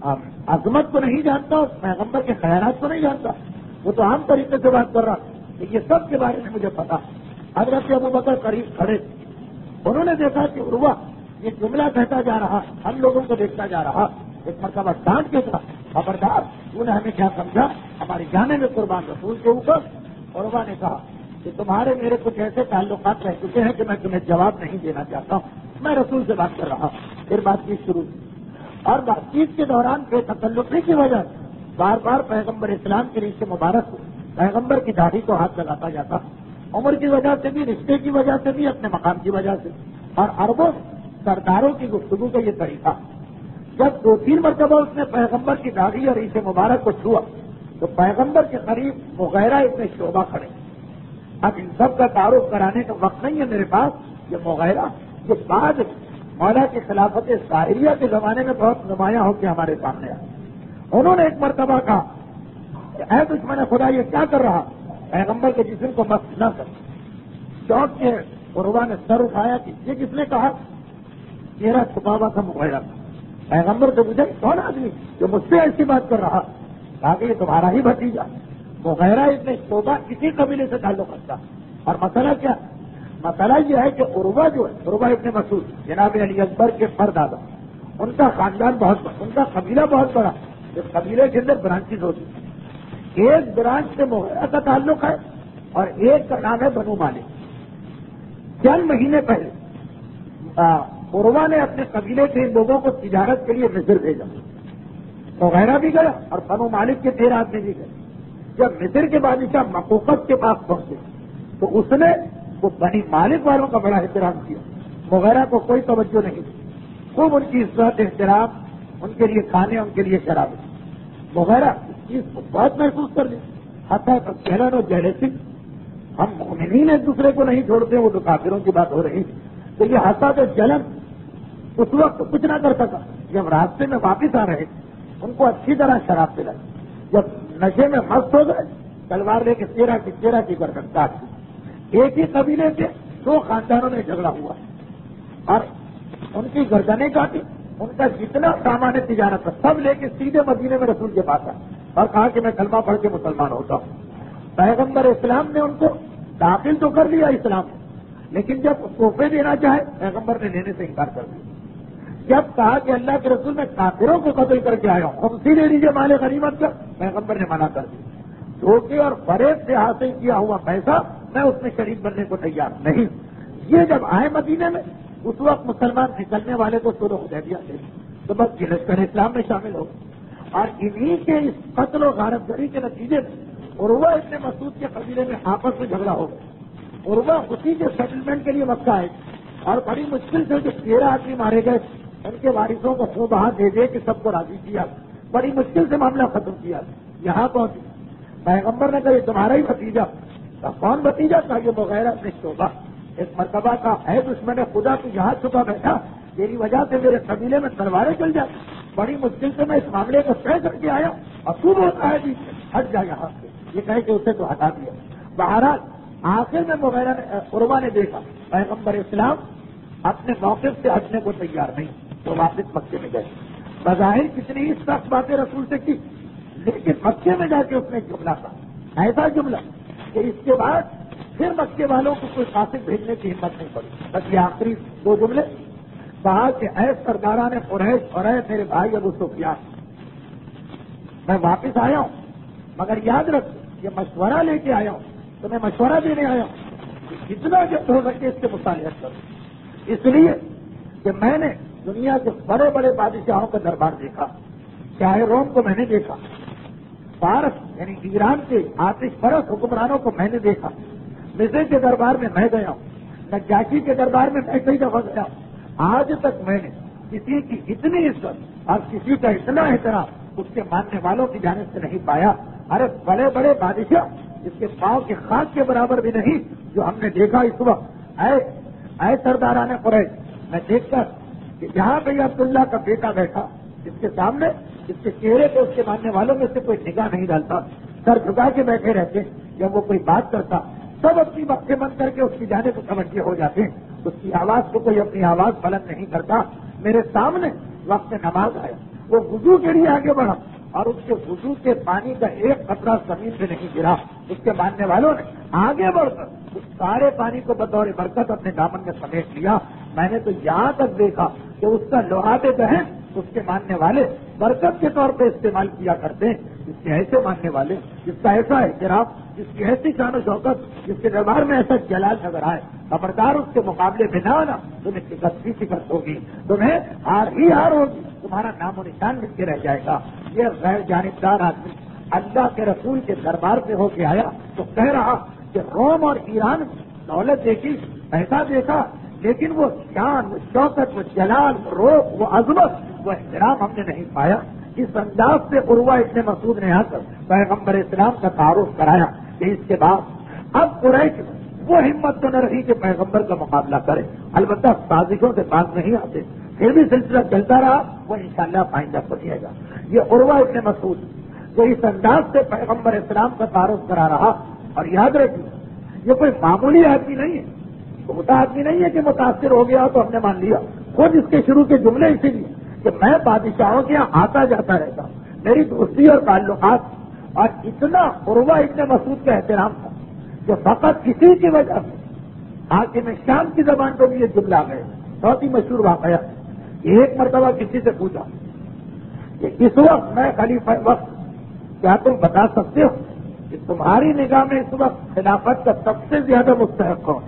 عظمت کو نہیں جانتا، اس پیغمبر کے خیالات کو نہیں جانتا، وہ تو عام طریقے سے بات کر رہا کہ یہ سب کے بارے میں مجھے پتا۔ حضرت ابوبکر قریب کھڑے، انہوں نے دیکھا کہ عروہ یہ جملہ کہتا جا رہا، ہم لوگوں کو دیکھتا جا رہا، ایک مرتبہ ڈانٹ کے تھا، خبردار تو نے ہمیں کیا سمجھا، ہماری جانے میں قربان رسول کے اوپر۔ عروہ نے کہا کہ تمہارے میرے کچھ ایسے تعلقات رہ چکے ہیں کہ میں تمہیں جواب نہیں دینا چاہتا ہوں، میں رسول سے بات کر رہا۔ پھر بات چیت شروع اور بات چیت کے دوران بے تکلفی کی وجہ سے بار بار پیغمبر اسلام کے ریش مبارک کو، پیغمبر کی داڑھی کو ہاتھ لگاتا جاتا، عمر کی وجہ سے بھی، رشتے کی وجہ سے بھی، اپنے مقام کی وجہ سے، اور عربوں سرداروں کی گفتگو کا یہ طریقہ۔ جب دو تین مرتبہ اس نے پیغمبر کی داڑھی اور ریش مبارک کو چھوا تو پیغمبر کے قریب مغیرہ اتنے شعبہ کھڑے۔ اب ان سب کا تعارف کرانے کا وقت نہیں ہے میرے پاس، یہ مغیرہ جو بعد مولا کی خلافت ظاہریہ کے زمانے میں بہت نمایاں ہو کے ہمارے سامنے آئے، انہوں نے ایک مرتبہ کہا کہ اے دشمن خدا یہ کیا کر رہا، پیغمبر کے جسم کو مست نہ کر۔ چوک کے عروہ نے سر اٹھایا کہ یہ کس نے کہا، چہرہ چھپا ہوا تھا مغیرہ کا۔ پیغمبر سے پوچھا کون آدمی جو مجھ سے ایسی بات کر رہا، کہا کہ یہ تمہارا ہی بھتیجا مغیرہ ابن شعبہ کسی قبیلے سے تعلق رکھتا۔ اور مسئلہ کیا، مسئلہ یہ ہے کہ عروہ جو ہے، عروہ ابن مسعود جناب علی اکبر کے پردادا، ان کا خاندان بہت بڑا، ان کا قبیلہ بہت بڑا، اس قبیلے کے اندر برانچز ہوتی ہیں، ایک برانچ سے مغیرہ کا تعلق ہے اور ایک کا نام ہے بنو مالک۔ چند مہینے پہلے عروہ نے اپنے قبیلے کے لوگوں کو تجارت کے لیے مصر بھیجا، مغیرہ بھی گیا اور بنو مالک کے تیرہ آدمی بھی گئے۔ جب مصر کے بادشاہ مقوقس کے پاس پہنچے تو اس نے وہ بنی مالک والوں کا بڑا احترام کیا، مغیرہ کو کوئی توجہ نہیں دی، خوب ان کی عزت احترام، ان کے لیے کھانے، ان کے لیے شرابیں۔ مغیرہ اس چیز کو بہت محسوس کر لی، حتیٰ تک جہلن اور جہلسی، ہم مومنین ایک دوسرے کو نہیں چھوڑتے، وہ تو کافروں کی بات ہو رہی، تو یہ حسد اور جلن اس وقت کچھ نہ کر سکا. جب راستے میں واپس آ رہے ان کو اچھی طرح شراب پلائی. جب نشے میں مست ہو گئے تلوار لے کے تیرہ کی تیرہ کی گردن کاٹ دی. ایک ہی قبیلے کے دو خاندانوں میں جھگڑا ہوا اور ان کی گردنیں کاٹی. ان کا جتنا سامان تجارت تھا سب لے کے سیدھے مدینے میں رسول کے پاس آئے اور کہا کہ میں کلمہ پڑھ کے مسلمان ہوتا ہوں. پیغمبر اسلام نے ان کو داخل تو کر لیا اسلام میں, لیکن جب تحفے دینا چاہے پیغمبر نے لینے سے انکار کر دیا. جب کہا کہ اللہ کے رسول میں کافروں کو قتل کر کے آیا ہوں, خمسی لے لیجیے مال غنیمت کا, پیغمبر نے منع کر دیا. دھوکے اور فریب سے حاصل کیا ہوا پیسہ میں اس میں شریک بننے کو تیار نہیں. یہ جب آئے مدینے میں اس وقت مسلمان نکلنے والے تو صلح حدیبیہ تھے تو بس لشکر اسلام میں شامل ہو. اور انہی کے اس قتل و غارت گری کے نتیجے میں عروہ ابن مسعود کے قبیلے میں آپس میں جھگڑا ہو گیا. عروہ اسی کے سیٹلمنٹ کے لیے مکہ آئے اور بڑی مشکل سے جو تیرہ آدمی مارے گئے ان کے وارثوں کو خوب ہاتھ دے دے کہ سب کو راضی کیا, بڑی مشکل سے معاملہ ختم کیا. یہاں پہنچے پیغمبر نے کہا یہ تمہارا ہی بھتیجا. کون بھتیجا تھا؟ یہ مغیرہ ابن شعبہ. ایک مرتبہ کا ہے دشمن خدا تو یہاں چھپا بیٹھا, تیری وجہ سے میرے قبیلے میں تلواریں چل جاتی. بڑی مشکل سے میں اس معاملے کو طے کر کے آیا اور خوب ہوتا ہے جی ہٹ جا یہاں سے. یہ کہہ کے اسے تو ہٹا دیا. بہرحال آخر میں مغیرہ نے عروہ نے دیکھا پیغمبر اسلام اپنے موقف سے ہٹنے کو تیار نہیں, تو واپس مکے میں گئے. بظاہر کتنی ہی سخت باتیں رسول سے کی, لیکن مکے میں جا کے اس نے جملہ کہا, ایسا جملہ کہ اس کے بعد پھر مکے والوں کو کوئی قاصد بھیجنے کی ہمت نہیں پڑی. بس یہ آخری دو جملے کہا کہ اے سرداران قریش اور اے میرے بھائی ابو سفیان, میں واپس آیا ہوں مگر یاد رکھ یہ مشورہ لے کے آیا ہوں, تو میں مشورہ دینے آیا ہوں کہ جتنا جلد ہو سکے اس کے مصالحت کروں. اس لیے کہ میں نے دنیا کے بڑے بڑے بادشاہوں کا دربار دیکھا, چاہے روم کو میں نے دیکھا, فارس یعنی ایران کے آتش پرست حکمرانوں کو میں نے دیکھا, مصر کے دربار میں میں گیا ہوں, نجاشی کے دربار میں میں کئی دفعہ گیا ہوں. آج تک میں نے کسی کی اتنی عزت اور کسی کا اتنا احترام اس کے ماننے والوں کی جانب سے نہیں پایا. ارے بڑے بڑے بادشاہ جس کے پاؤں کے خاک کے برابر بھی نہیں جو ہم نے دیکھا اس وقت. اے اے سرداران قریش, میں دیکھ کر کہ جہاں پہ عبداللہ کا بیٹا بیٹھا جس کے سامنے جس کے چہرے پہ اس کے ماننے والوں میں سے کوئی نگاہ نہیں ڈالتا, سر جھکا کے بیٹھے رہتے, جب وہ کوئی بات کرتا سب اپنی باتیں بند کر کے اس کی جانب توجہ ہو جاتے ہیں. اس کی آواز کو کوئی اپنی آواز بلند نہیں کرتا. میرے سامنے وقت نماز آیا, وہ وضو کے لیے آگے بڑھا اور اس کے وضو کے پانی کا ایک قطرہ زمین پہ نہیں گرا. اس کے ماننے والوں نے آگے بڑھ کر اس سارے پانی کو بطور برکت اپنے دامن میں سمیٹ لیا. میں نے تو یہاں تک دیکھا کہ اس کا لوہاتے بہن اس کے ماننے والے برکت کے طور پہ استعمال کیا کرتے ہیں. جس کے ایسے ماننے والے, جس کا ایسا احترام, جس کی ایسی شان و شوکت, جس کے دربار میں ایسا جلال نظر آئے, خبردار اس کے مقابلے میں نہ آنا, تمہیں شکست ہی شکست ہوگی, تمہیں ہار ہی ہار ہوگی, تمہارا نام و نشان مل کے رہ جائے گا. یہ غیر جانبدار آدمی اللہ کے رسول کے دربار پہ ہو کے آیا تو کہہ رہا کہ روم اور ایران دولت دیکھی, پیسہ دیکھا, لیکن وہ شان, وہ شوکت, وہ جلال, وہ روح, وہ عظمت, وہ احترام ہم نے نہیں پایا. اس انداز سے عروہ ابن مسعود نے آ کر پیغمبر اسلام کا تعارف کرایا کہ اس کے بعد اب قریش وہ ہمت تو نہ رہی کہ پیغمبر کا مقابلہ کرے. البتہ سازشوں سے باز نہیں آتے, پھر بھی سلسلہ چلتا رہا, وہ انشاءاللہ پائندہ پہنچے گا. یہ عروہ ابن مسعود جو اس انداز سے پیغمبر اسلام کا تعارف کرا رہا, اور یاد رکھیے یہ کوئی معمولی آدمی نہیں ہے, چھوٹا آدمی نہیں ہے کہ متاثر ہو گیا تو ہم نے مان لیا. خود اس کے شروع کے جملے اسی لیے کہ میں بادشاہوں کے یہاں آتا جاتا رہتا, میری دوستی اور تعلقات, اور اتنا عروہ ابن مسعود کا احترام تھا کہ فقط کسی کی وجہ سے حاکم شام کی زبان کو بھی یہ جملہ آ گئے. بہت ہی مشہور واقعہ. ایک مرتبہ کسی سے پوچھا کہ اس وقت میں خلیفہ وقت, کیا تم بتا سکتے ہو کہ تمہاری نگاہ میں اس وقت خلافت کا سب سے زیادہ مستحق کون؟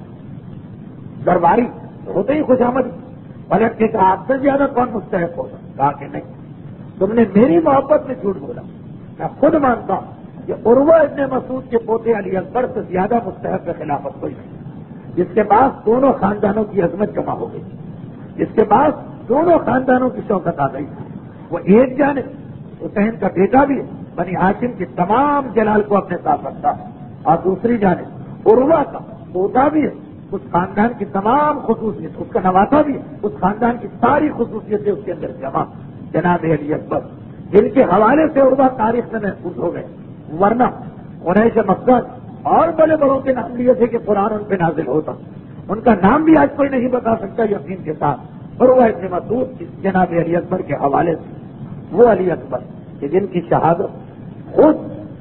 درباری ہوتے ہی خوشامد پلٹ کے کہا آپ سے زیادہ کون مستحق ہوگا؟ کہا کہ نہیں, تم نے میری محبت میں جھوٹ بولا. میں خود مانتا ہوں کہ عروہ ابن مسعود کے پوتے علی اکبر سے زیادہ مستحق خلافت کوئی نہیں, جس کے پاس دونوں خاندانوں کی عظمت جمع ہو گئی, جس کے پاس دونوں خاندانوں کی شوکت آ گئی. وہ ایک جانب حسین کا بیٹا بھی بنی ہاشم کی تمام جلال کو اپنے ساتھ رکھتا ہے, اور دوسری جانب عروہ کا پوتا بھی ہے, اس خاندان کی تمام خصوصیت، اس کا نواسا بھی اس خاندان کی ساری خصوصیتیں اس کے اندر جمع، جناب علی اکبر، جن کے حوالے سے اردو تاریخ میں محفوظ ہو گئے، ورنہ قریش مکہ اور بڑے بڑوں کے نام لیے تھے کہ قرآن ان پہ نازل ہوتا، ان کا نام بھی آج کوئی نہیں بتا سکتا یقین کے ساتھ، اور وہ ابن مسعود جناب علی اکبر کے حوالے سے، وہ علی اکبر کہ جن کی شہادت خود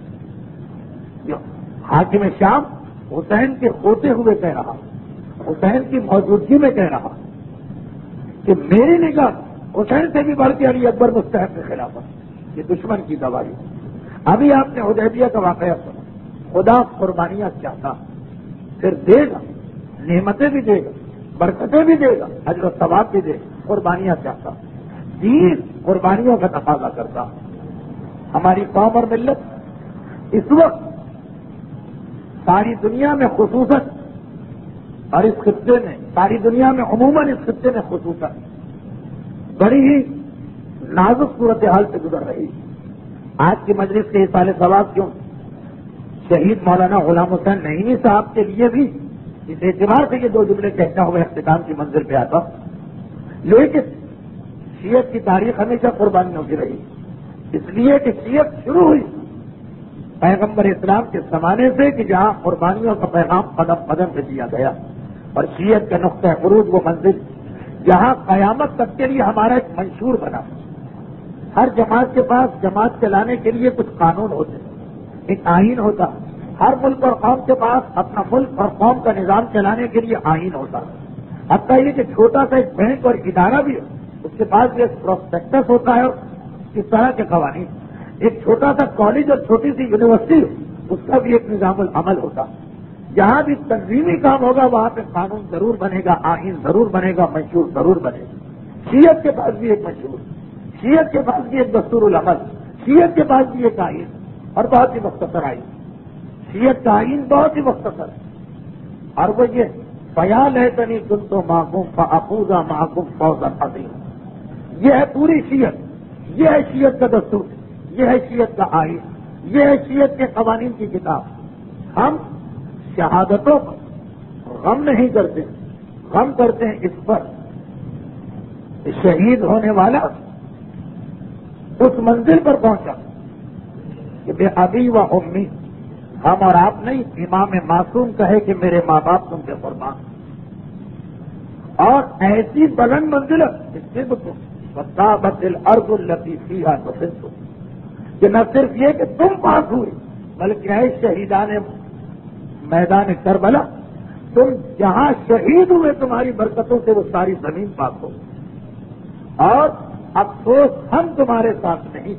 حاکم شام حسین کے ہوتے ہوئے کہہ رہا، حسین کی موجودگی میں کہہ رہا کہ میری نگاہ حسین سے بھی بڑھ کے علی اکبر مستحق کے خلاف ہے، یہ دشمن کی گواہی۔ ابھی آپ نے حدیبیہ کا واقعہ سنا، خدا قربانیاں چاہتا پھر دے گا، نعمتیں بھی دے گا، برکتیں بھی دے گا، اجر و ثواب بھی دے گا، قربانیاں چاہتا، دین قربانیوں کا تقاضا کرتا۔ ہماری قوم اور ملت اس وقت ساری دنیا میں خصوصاً اور اس خطے میں، ساری دنیا میں عموماً اس خطے میں خصوصاً بڑی ہی نازک صورتحال سے گزر رہی۔ آج کی مجلس کے اصال ثواب کیوں شہید مولانا غلام حسین نعیمی صاحب کے لیے بھی اس اعتبار سے یہ دو جملے کہتا ہوا اختتام کی منزل پہ آتا، لیکن شیعت کی تاریخ ہمیشہ قربانیوں کی رہی، اس لیے کہ شیعت شروع ہوئی پیغمبر اسلام کے زمانے سے کہ جہاں قربانیوں کا پیغام قدم قدم پہ دیا گیا، اور شیعت کا نقطہ عروج وہ منزل جہاں قیامت تک کے لیے ہمارا ایک منشور بنا۔ ہر جماعت کے پاس جماعت چلانے کے لیے کچھ قانون ہوتے، ایک آئین ہوتا، ہر ملک اور قوم کے پاس اپنا ملک اور قوم کا نظام چلانے کے لیے آئین ہوتا، حتیٰ یہ کہ چھوٹا سا ایک بینک اور ادارہ بھی ہو اس کے پاس ایک پروسپیکٹس ہوتا ہے، اس طرح کے قوانین، ایک چھوٹا سا کالج اور چھوٹی سی یونیورسٹی اس کا بھی ایک نظام العمل ہوتا۔ جہاں بھی تنظیمی کام ہوگا وہاں پہ قانون ضرور بنے گا، آئین ضرور بنے گا، منشور ضرور بنے گا۔ شیعت کے پاس بھی ایک منشور، شیعت کے پاس بھی ایک دستور العمل، شیعت کے پاس بھی ایک آئین، اور بہت ہی مختصر آئین۔ شیعت کا آئین بہت ہی مختصر ہے، اور وہ یہ خیال ہے تنی تم تو معقوم فاقوزہ معقوم فوزا عظیم، یہ ہے پوری شیعت، یہ ہے شیعت کا دستور، یہ ہے شیعت کا آئین، یہ ہے شیعت کے قوانین کی کتاب۔ ہم شہادتوں پر غم نہیں کرتے، غم کرتے ہیں اس پر شہید ہونے والا اس منزل پر پہنچا کہ بے ابی و امی، ہم اور آپ نہیں، امام معصوم کہے کہ میرے ماں باپ تم سے قربان، اور ایسی بلند منزل وصابت الارض التي فيها دفنتم، کہ نہ صرف یہ کہ تم پاس ہوئے بلکہ اے شہیدان میدان کربلا، تم جہاں شہید ہوئے تمہاری برکتوں سے وہ ساری زمین پاک ہو، اور افسوس ہم تمہارے ساتھ نہیں،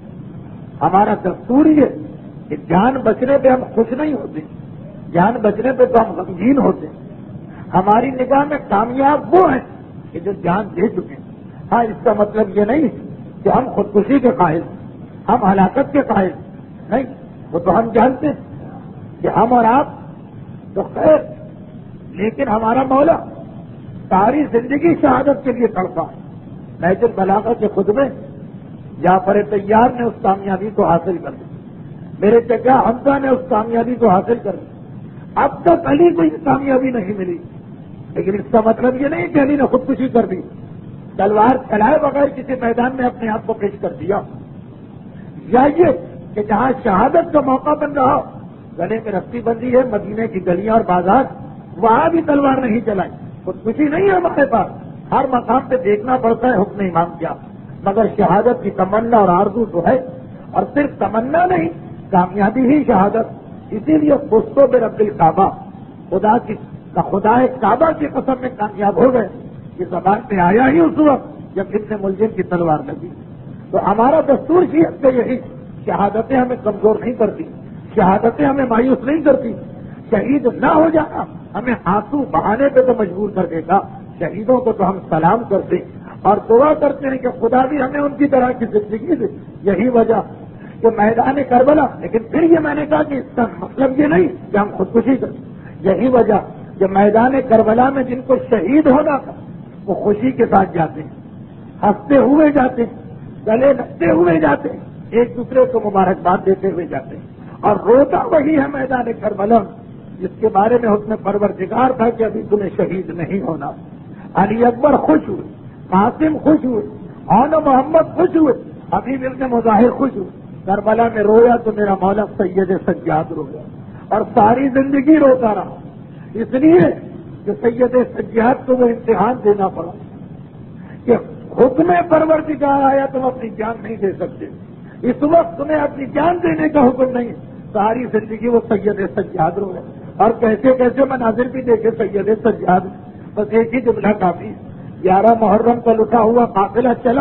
ہمارا دستور یہ کہ جان بچنے پہ ہم خوش نہیں ہوتے، جان بچنے پہ تو ہم غمگین ہوتے، ہماری نگاہ میں کامیاب وہ ہیں کہ جو جان دے چکے ہیں۔ ہاں، اس کا مطلب یہ نہیں کہ ہم خودکشی کے قائل، ہم ہلاکت کے قائل نہیں، وہ تو ہم جانتے ہیں کہ ہم اور آپ تو خیر، لیکن ہمارا مولا ساری زندگی شہادت کے لیے تڑپا۔ نہج البلاغہ کے خطبے جعفر طیار نے اس کامیابی کو حاصل کر لی، میرے چچا حمزہ نے اس کامیابی کو حاصل کر لی، اب تک علی کو یہ کامیابی نہیں ملی، لیکن اس کا مطلب یہ نہیں کہ علی نے خودکشی کر دی، تلوار چلائے بغیر کسی میدان میں اپنے آپ کو پیش کر دیا، یا یہ کہ جہاں شہادت کا موقع بن رہا، گلے میں رسی بندی ہے، مدینے کی گلیاں اور بازار، وہاں بھی تلوار نہیں چلائی، خودکشی نہیں ہے ہمارے پاس، ہر مقام پہ دیکھنا پڑتا ہے حکم امام کیا، مگر شہادت کی تمنا اور آرزو تو ہے، اور صرف تمنا نہیں، کامیابی ہی شہادت۔ اسی لیے خستو بے رب الکعبہ، خدا کی خدا کعبہ کی قسم میں کامیاب ہو گئے، یہ زبان پہ آیا ہی اس وقت جب ابن ملجم کی تلوار لگی۔ تو ہمارا دستور شیعت کا یہی، شہادتیں ہمیں کمزور نہیں کرتی، شہادتیں ہمیں مایوس نہیں کرتی، شہید نہ ہو جانا ہمیں آنسو بہانے پہ تو مجبور کر دے گا، شہیدوں کو تو ہم سلام کرتے اور دعا کرتے ہیں کہ خدا بھی ہمیں ان کی طرح کی زندگی دے۔ یہی وجہ کہ میدان کربلا، لیکن پھر یہ میں نے کہا کہ اس کا مطلب یہ نہیں کہ ہم خودکشی کریں، یہی وجہ کہ میدان کربلا میں جن کو شہید ہونا تھا وہ خوشی کے ساتھ جاتے ہیں، ہنستے ہوئے جاتے ہیں، گلے لگتے ہوئے جاتے ہیں، ایک دوسرے کو مبارکباد دیتے ہوئے جاتے ہیں، اور روتا وہی ہے میدان کربلا جس کے بارے میں حکم پروردگار تھا کہ ابھی تمہیں شہید نہیں ہونا. علی اکبر خوش ہوئے, قاسم خوش ہوئے, اون محمد خوش ہوئے, ابھی ابن مظاہر خوش ہوئے. کربلا میں رویا تو میرا مولا سید سجاد رو گیا اور ساری زندگی روتا رہا, اس لیے کہ سید سجاد کو وہ امتحان دینا پڑا کہ حکم پروردگار آیا تم اپنی جان نہیں دے سکتے, اس وقت تمہیں اپنی جان دینے کا حکم نہیں. ساری زندگی وہ سید سجاد رو گئے اور کیسے کیسے مناظر بھی دیکھے سید سجاد. بس ایک ہی جملہ کافی. گیارہ محرم کا لٹا ہوا قافلہ چلا,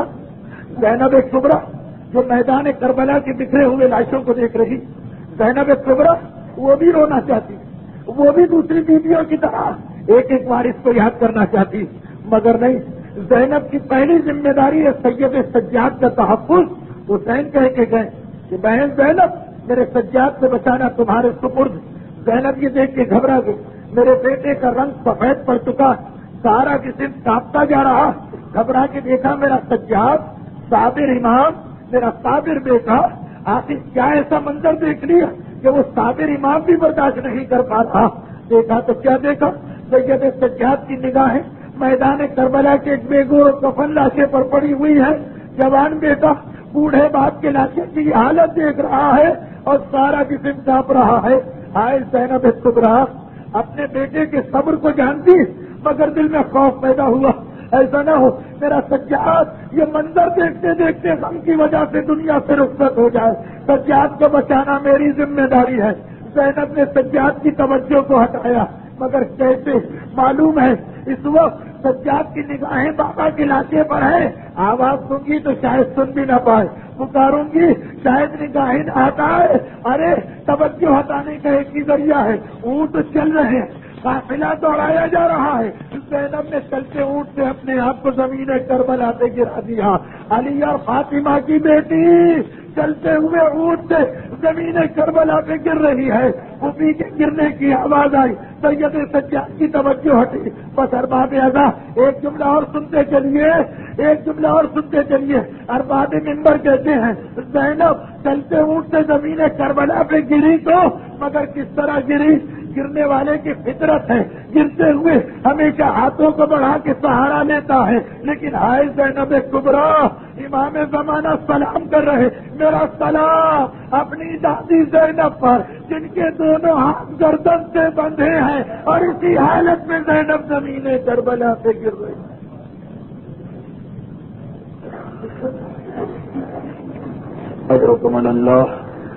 زینب کبریٰ جو میدان کربلا کے بکھرے ہوئے لاشوں کو دیکھ رہی, زینب کبریٰ وہ بھی رونا چاہتی, وہ بھی دوسری بیویوں کی طرح ایک ایک بار اس کو یاد کرنا چاہتی, مگر نہیں. زینب کی پہلی ذمہ داری ہے سید سجاد کا تحفظ. حسین کہہ کے گئے کہ بہن زینب میرے سجاد کو بچانا تمہارے سپرد. زینب یہ دیکھ کے گھبرا گئی, میرے بیٹے کا رنگ سفید پڑ چکا, سارا جسم کانپتا جا رہا. گھبرا کے دیکھا میرا سجاد, صابر امام, میرا صابر بیٹا, آخر کیا ایسا منظر دیکھ لیا کہ وہ صابر امام بھی برداشت نہیں کر پا رہا. دیکھا تو کیا دیکھا, سید سجاد کی نگاہیں میدان کربلا کے ایک بے گور کفن لاشے پر پڑی ہوئی ہے. جوان بیٹا بوڑھے باپ کے لاشے کی حالت دیکھ رہا ہے اور سارا جسم کانپ رہا ہے. آئے زینب کبریٰ اپنے بیٹے کے صبر کو جانتی, مگر دل میں خوف پیدا ہوا ایسا نہ ہو میرا سجاد یہ منظر دیکھتے دیکھتے غم کی وجہ سے دنیا سے رخصت ہو جائے. سجاد کو بچانا میری ذمہ داری ہے. زینب نے سجاد کی توجہ کو ہٹایا, مگر کیسے معلوم ہے اس وقت سجاد کی نگاہیں بابا کے لاشے پر ہے. آواز دوں گی تو شاید سن بھی نہ پائے, پکاروں گی شاید نگاہیں نہ ہٹائے. ارے توجہ ہٹانے کا ایک ہی ذریعہ ہے, اونٹ چل رہے ہیں, قافلہ دوڑایا جا رہا ہے. زینب نے چلتے اونٹ سے اپنے آپ کو زمین کربلا پہ گرا دیا. علی اور فاطمہ کی بیٹی چلتے ہوئے اونٹ سے زمین کربلا پہ گر رہی ہے. خوبی کے گرنے کی آواز آئی, سید سجاد کی توجہ ہٹی. بس ارباب اعضا ایک جملہ اور سنتے چلیے, ایک جملہ اور سنتے چلیے. ارباب منبر کہتے ہیں زینب چلتے اونٹ سے زمین کربلا پہ گری تو, مگر کس طرح گری, گرنے والے کی فطرت ہے, گرتے ہوئے ہمیشہ ہاتھوں کو بڑھا کے سہارا لیتا ہے. لیکن ہائے زینب کبریٰ, امام زمانہ سلام کر رہے, میرا سلام اپنی دادی زینب پر جن کے دونوں ہاتھ گردن سے بندھے ہیں اور اسی حالت میں زینب زمین کربلا پہ گر رہی. حضرت اللہ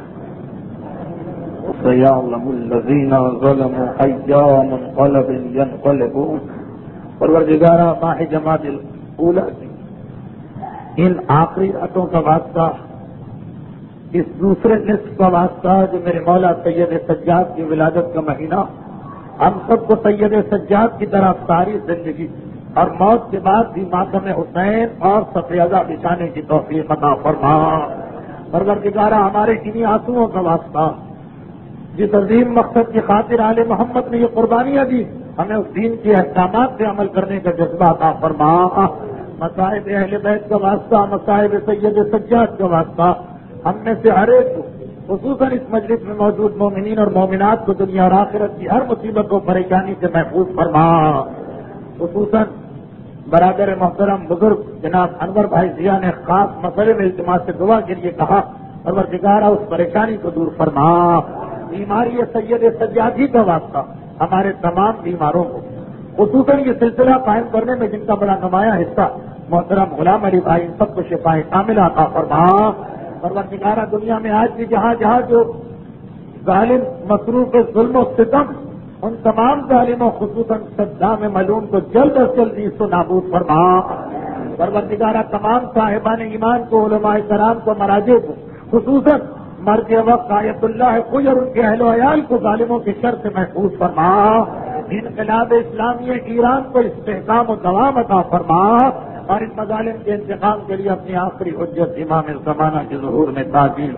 سيعلم الذين ظلموا أي منقلب ينقلبون. پروردگارہ ماہ جمادی الاولیٰ کی ان آخری راتوں کا واسطہ, اس دوسرے نصف کا واسطہ جو میرے مولا سید سجاد کی ولادت کا مہینہ, ہم سب کو سید سجاد کی طرح ساری زندگی اور موت کے بعد بھی ماتم حسین اور سفیدہ بچھانے کی توفیق عطا فرما. پروردگارہ ہمارے انہی آنسوؤں کا واسطہ جس عظیم مقصد کی خاطر آل محمد نے یہ قربانیاں دی, ہمیں اس دین کے احکامات سے عمل کرنے کا جذبہ عطا فرما. مصائب اہل بیت کا واسطہ, مصائب سید سجاد کا واسطہ, ہم میں سے ہر ایک کو, خصوصاً اس مجلس میں موجود مومنین اور مومنات کو دنیا اور آخرت کی ہر مصیبت و پریشانی سے محفوظ فرما. خصوصاً برادر محترم بزرگ جناب انور بھائی ضیاء نے خاص مسئلے میں التماس سے دعا کے لیے کہا, پروردگارہ اس پریشانی کو دور فرما. بیماری سید سجادی کا واسطہ ہمارے تمام بیماروں کو, خصوصاً یہ سلسلہ قائم کرنے میں جن کا بڑا نمایاں حصہ محترم غلام علی بھائی, ان سب کو شفائے کاملہ عطا فرما. پروردگارہ دنیا میں آج بھی جہاں جہاں جو ظالم مصروف ظلم و ستم, ان تمام ظالموں خصوصاً صدام ملعون کو جلد از جلد اس کو نابود فرما. پروردگارہ تمام صاحبان ایمان کو, علماء کرام کو, مراجع کو, خصوصاً مرد وقت آیت اللہ کوئی اور ان کے اہل و عیال کو ظالموں کی شر سے محفوظ فرما. انقلاب اسلامی ایران کو استحکام و دوام عطا فرما, اور ان مظالم کے انتقام کے لیے اپنی آخری حجت امام زمانہ کے ظہور میں تعجیل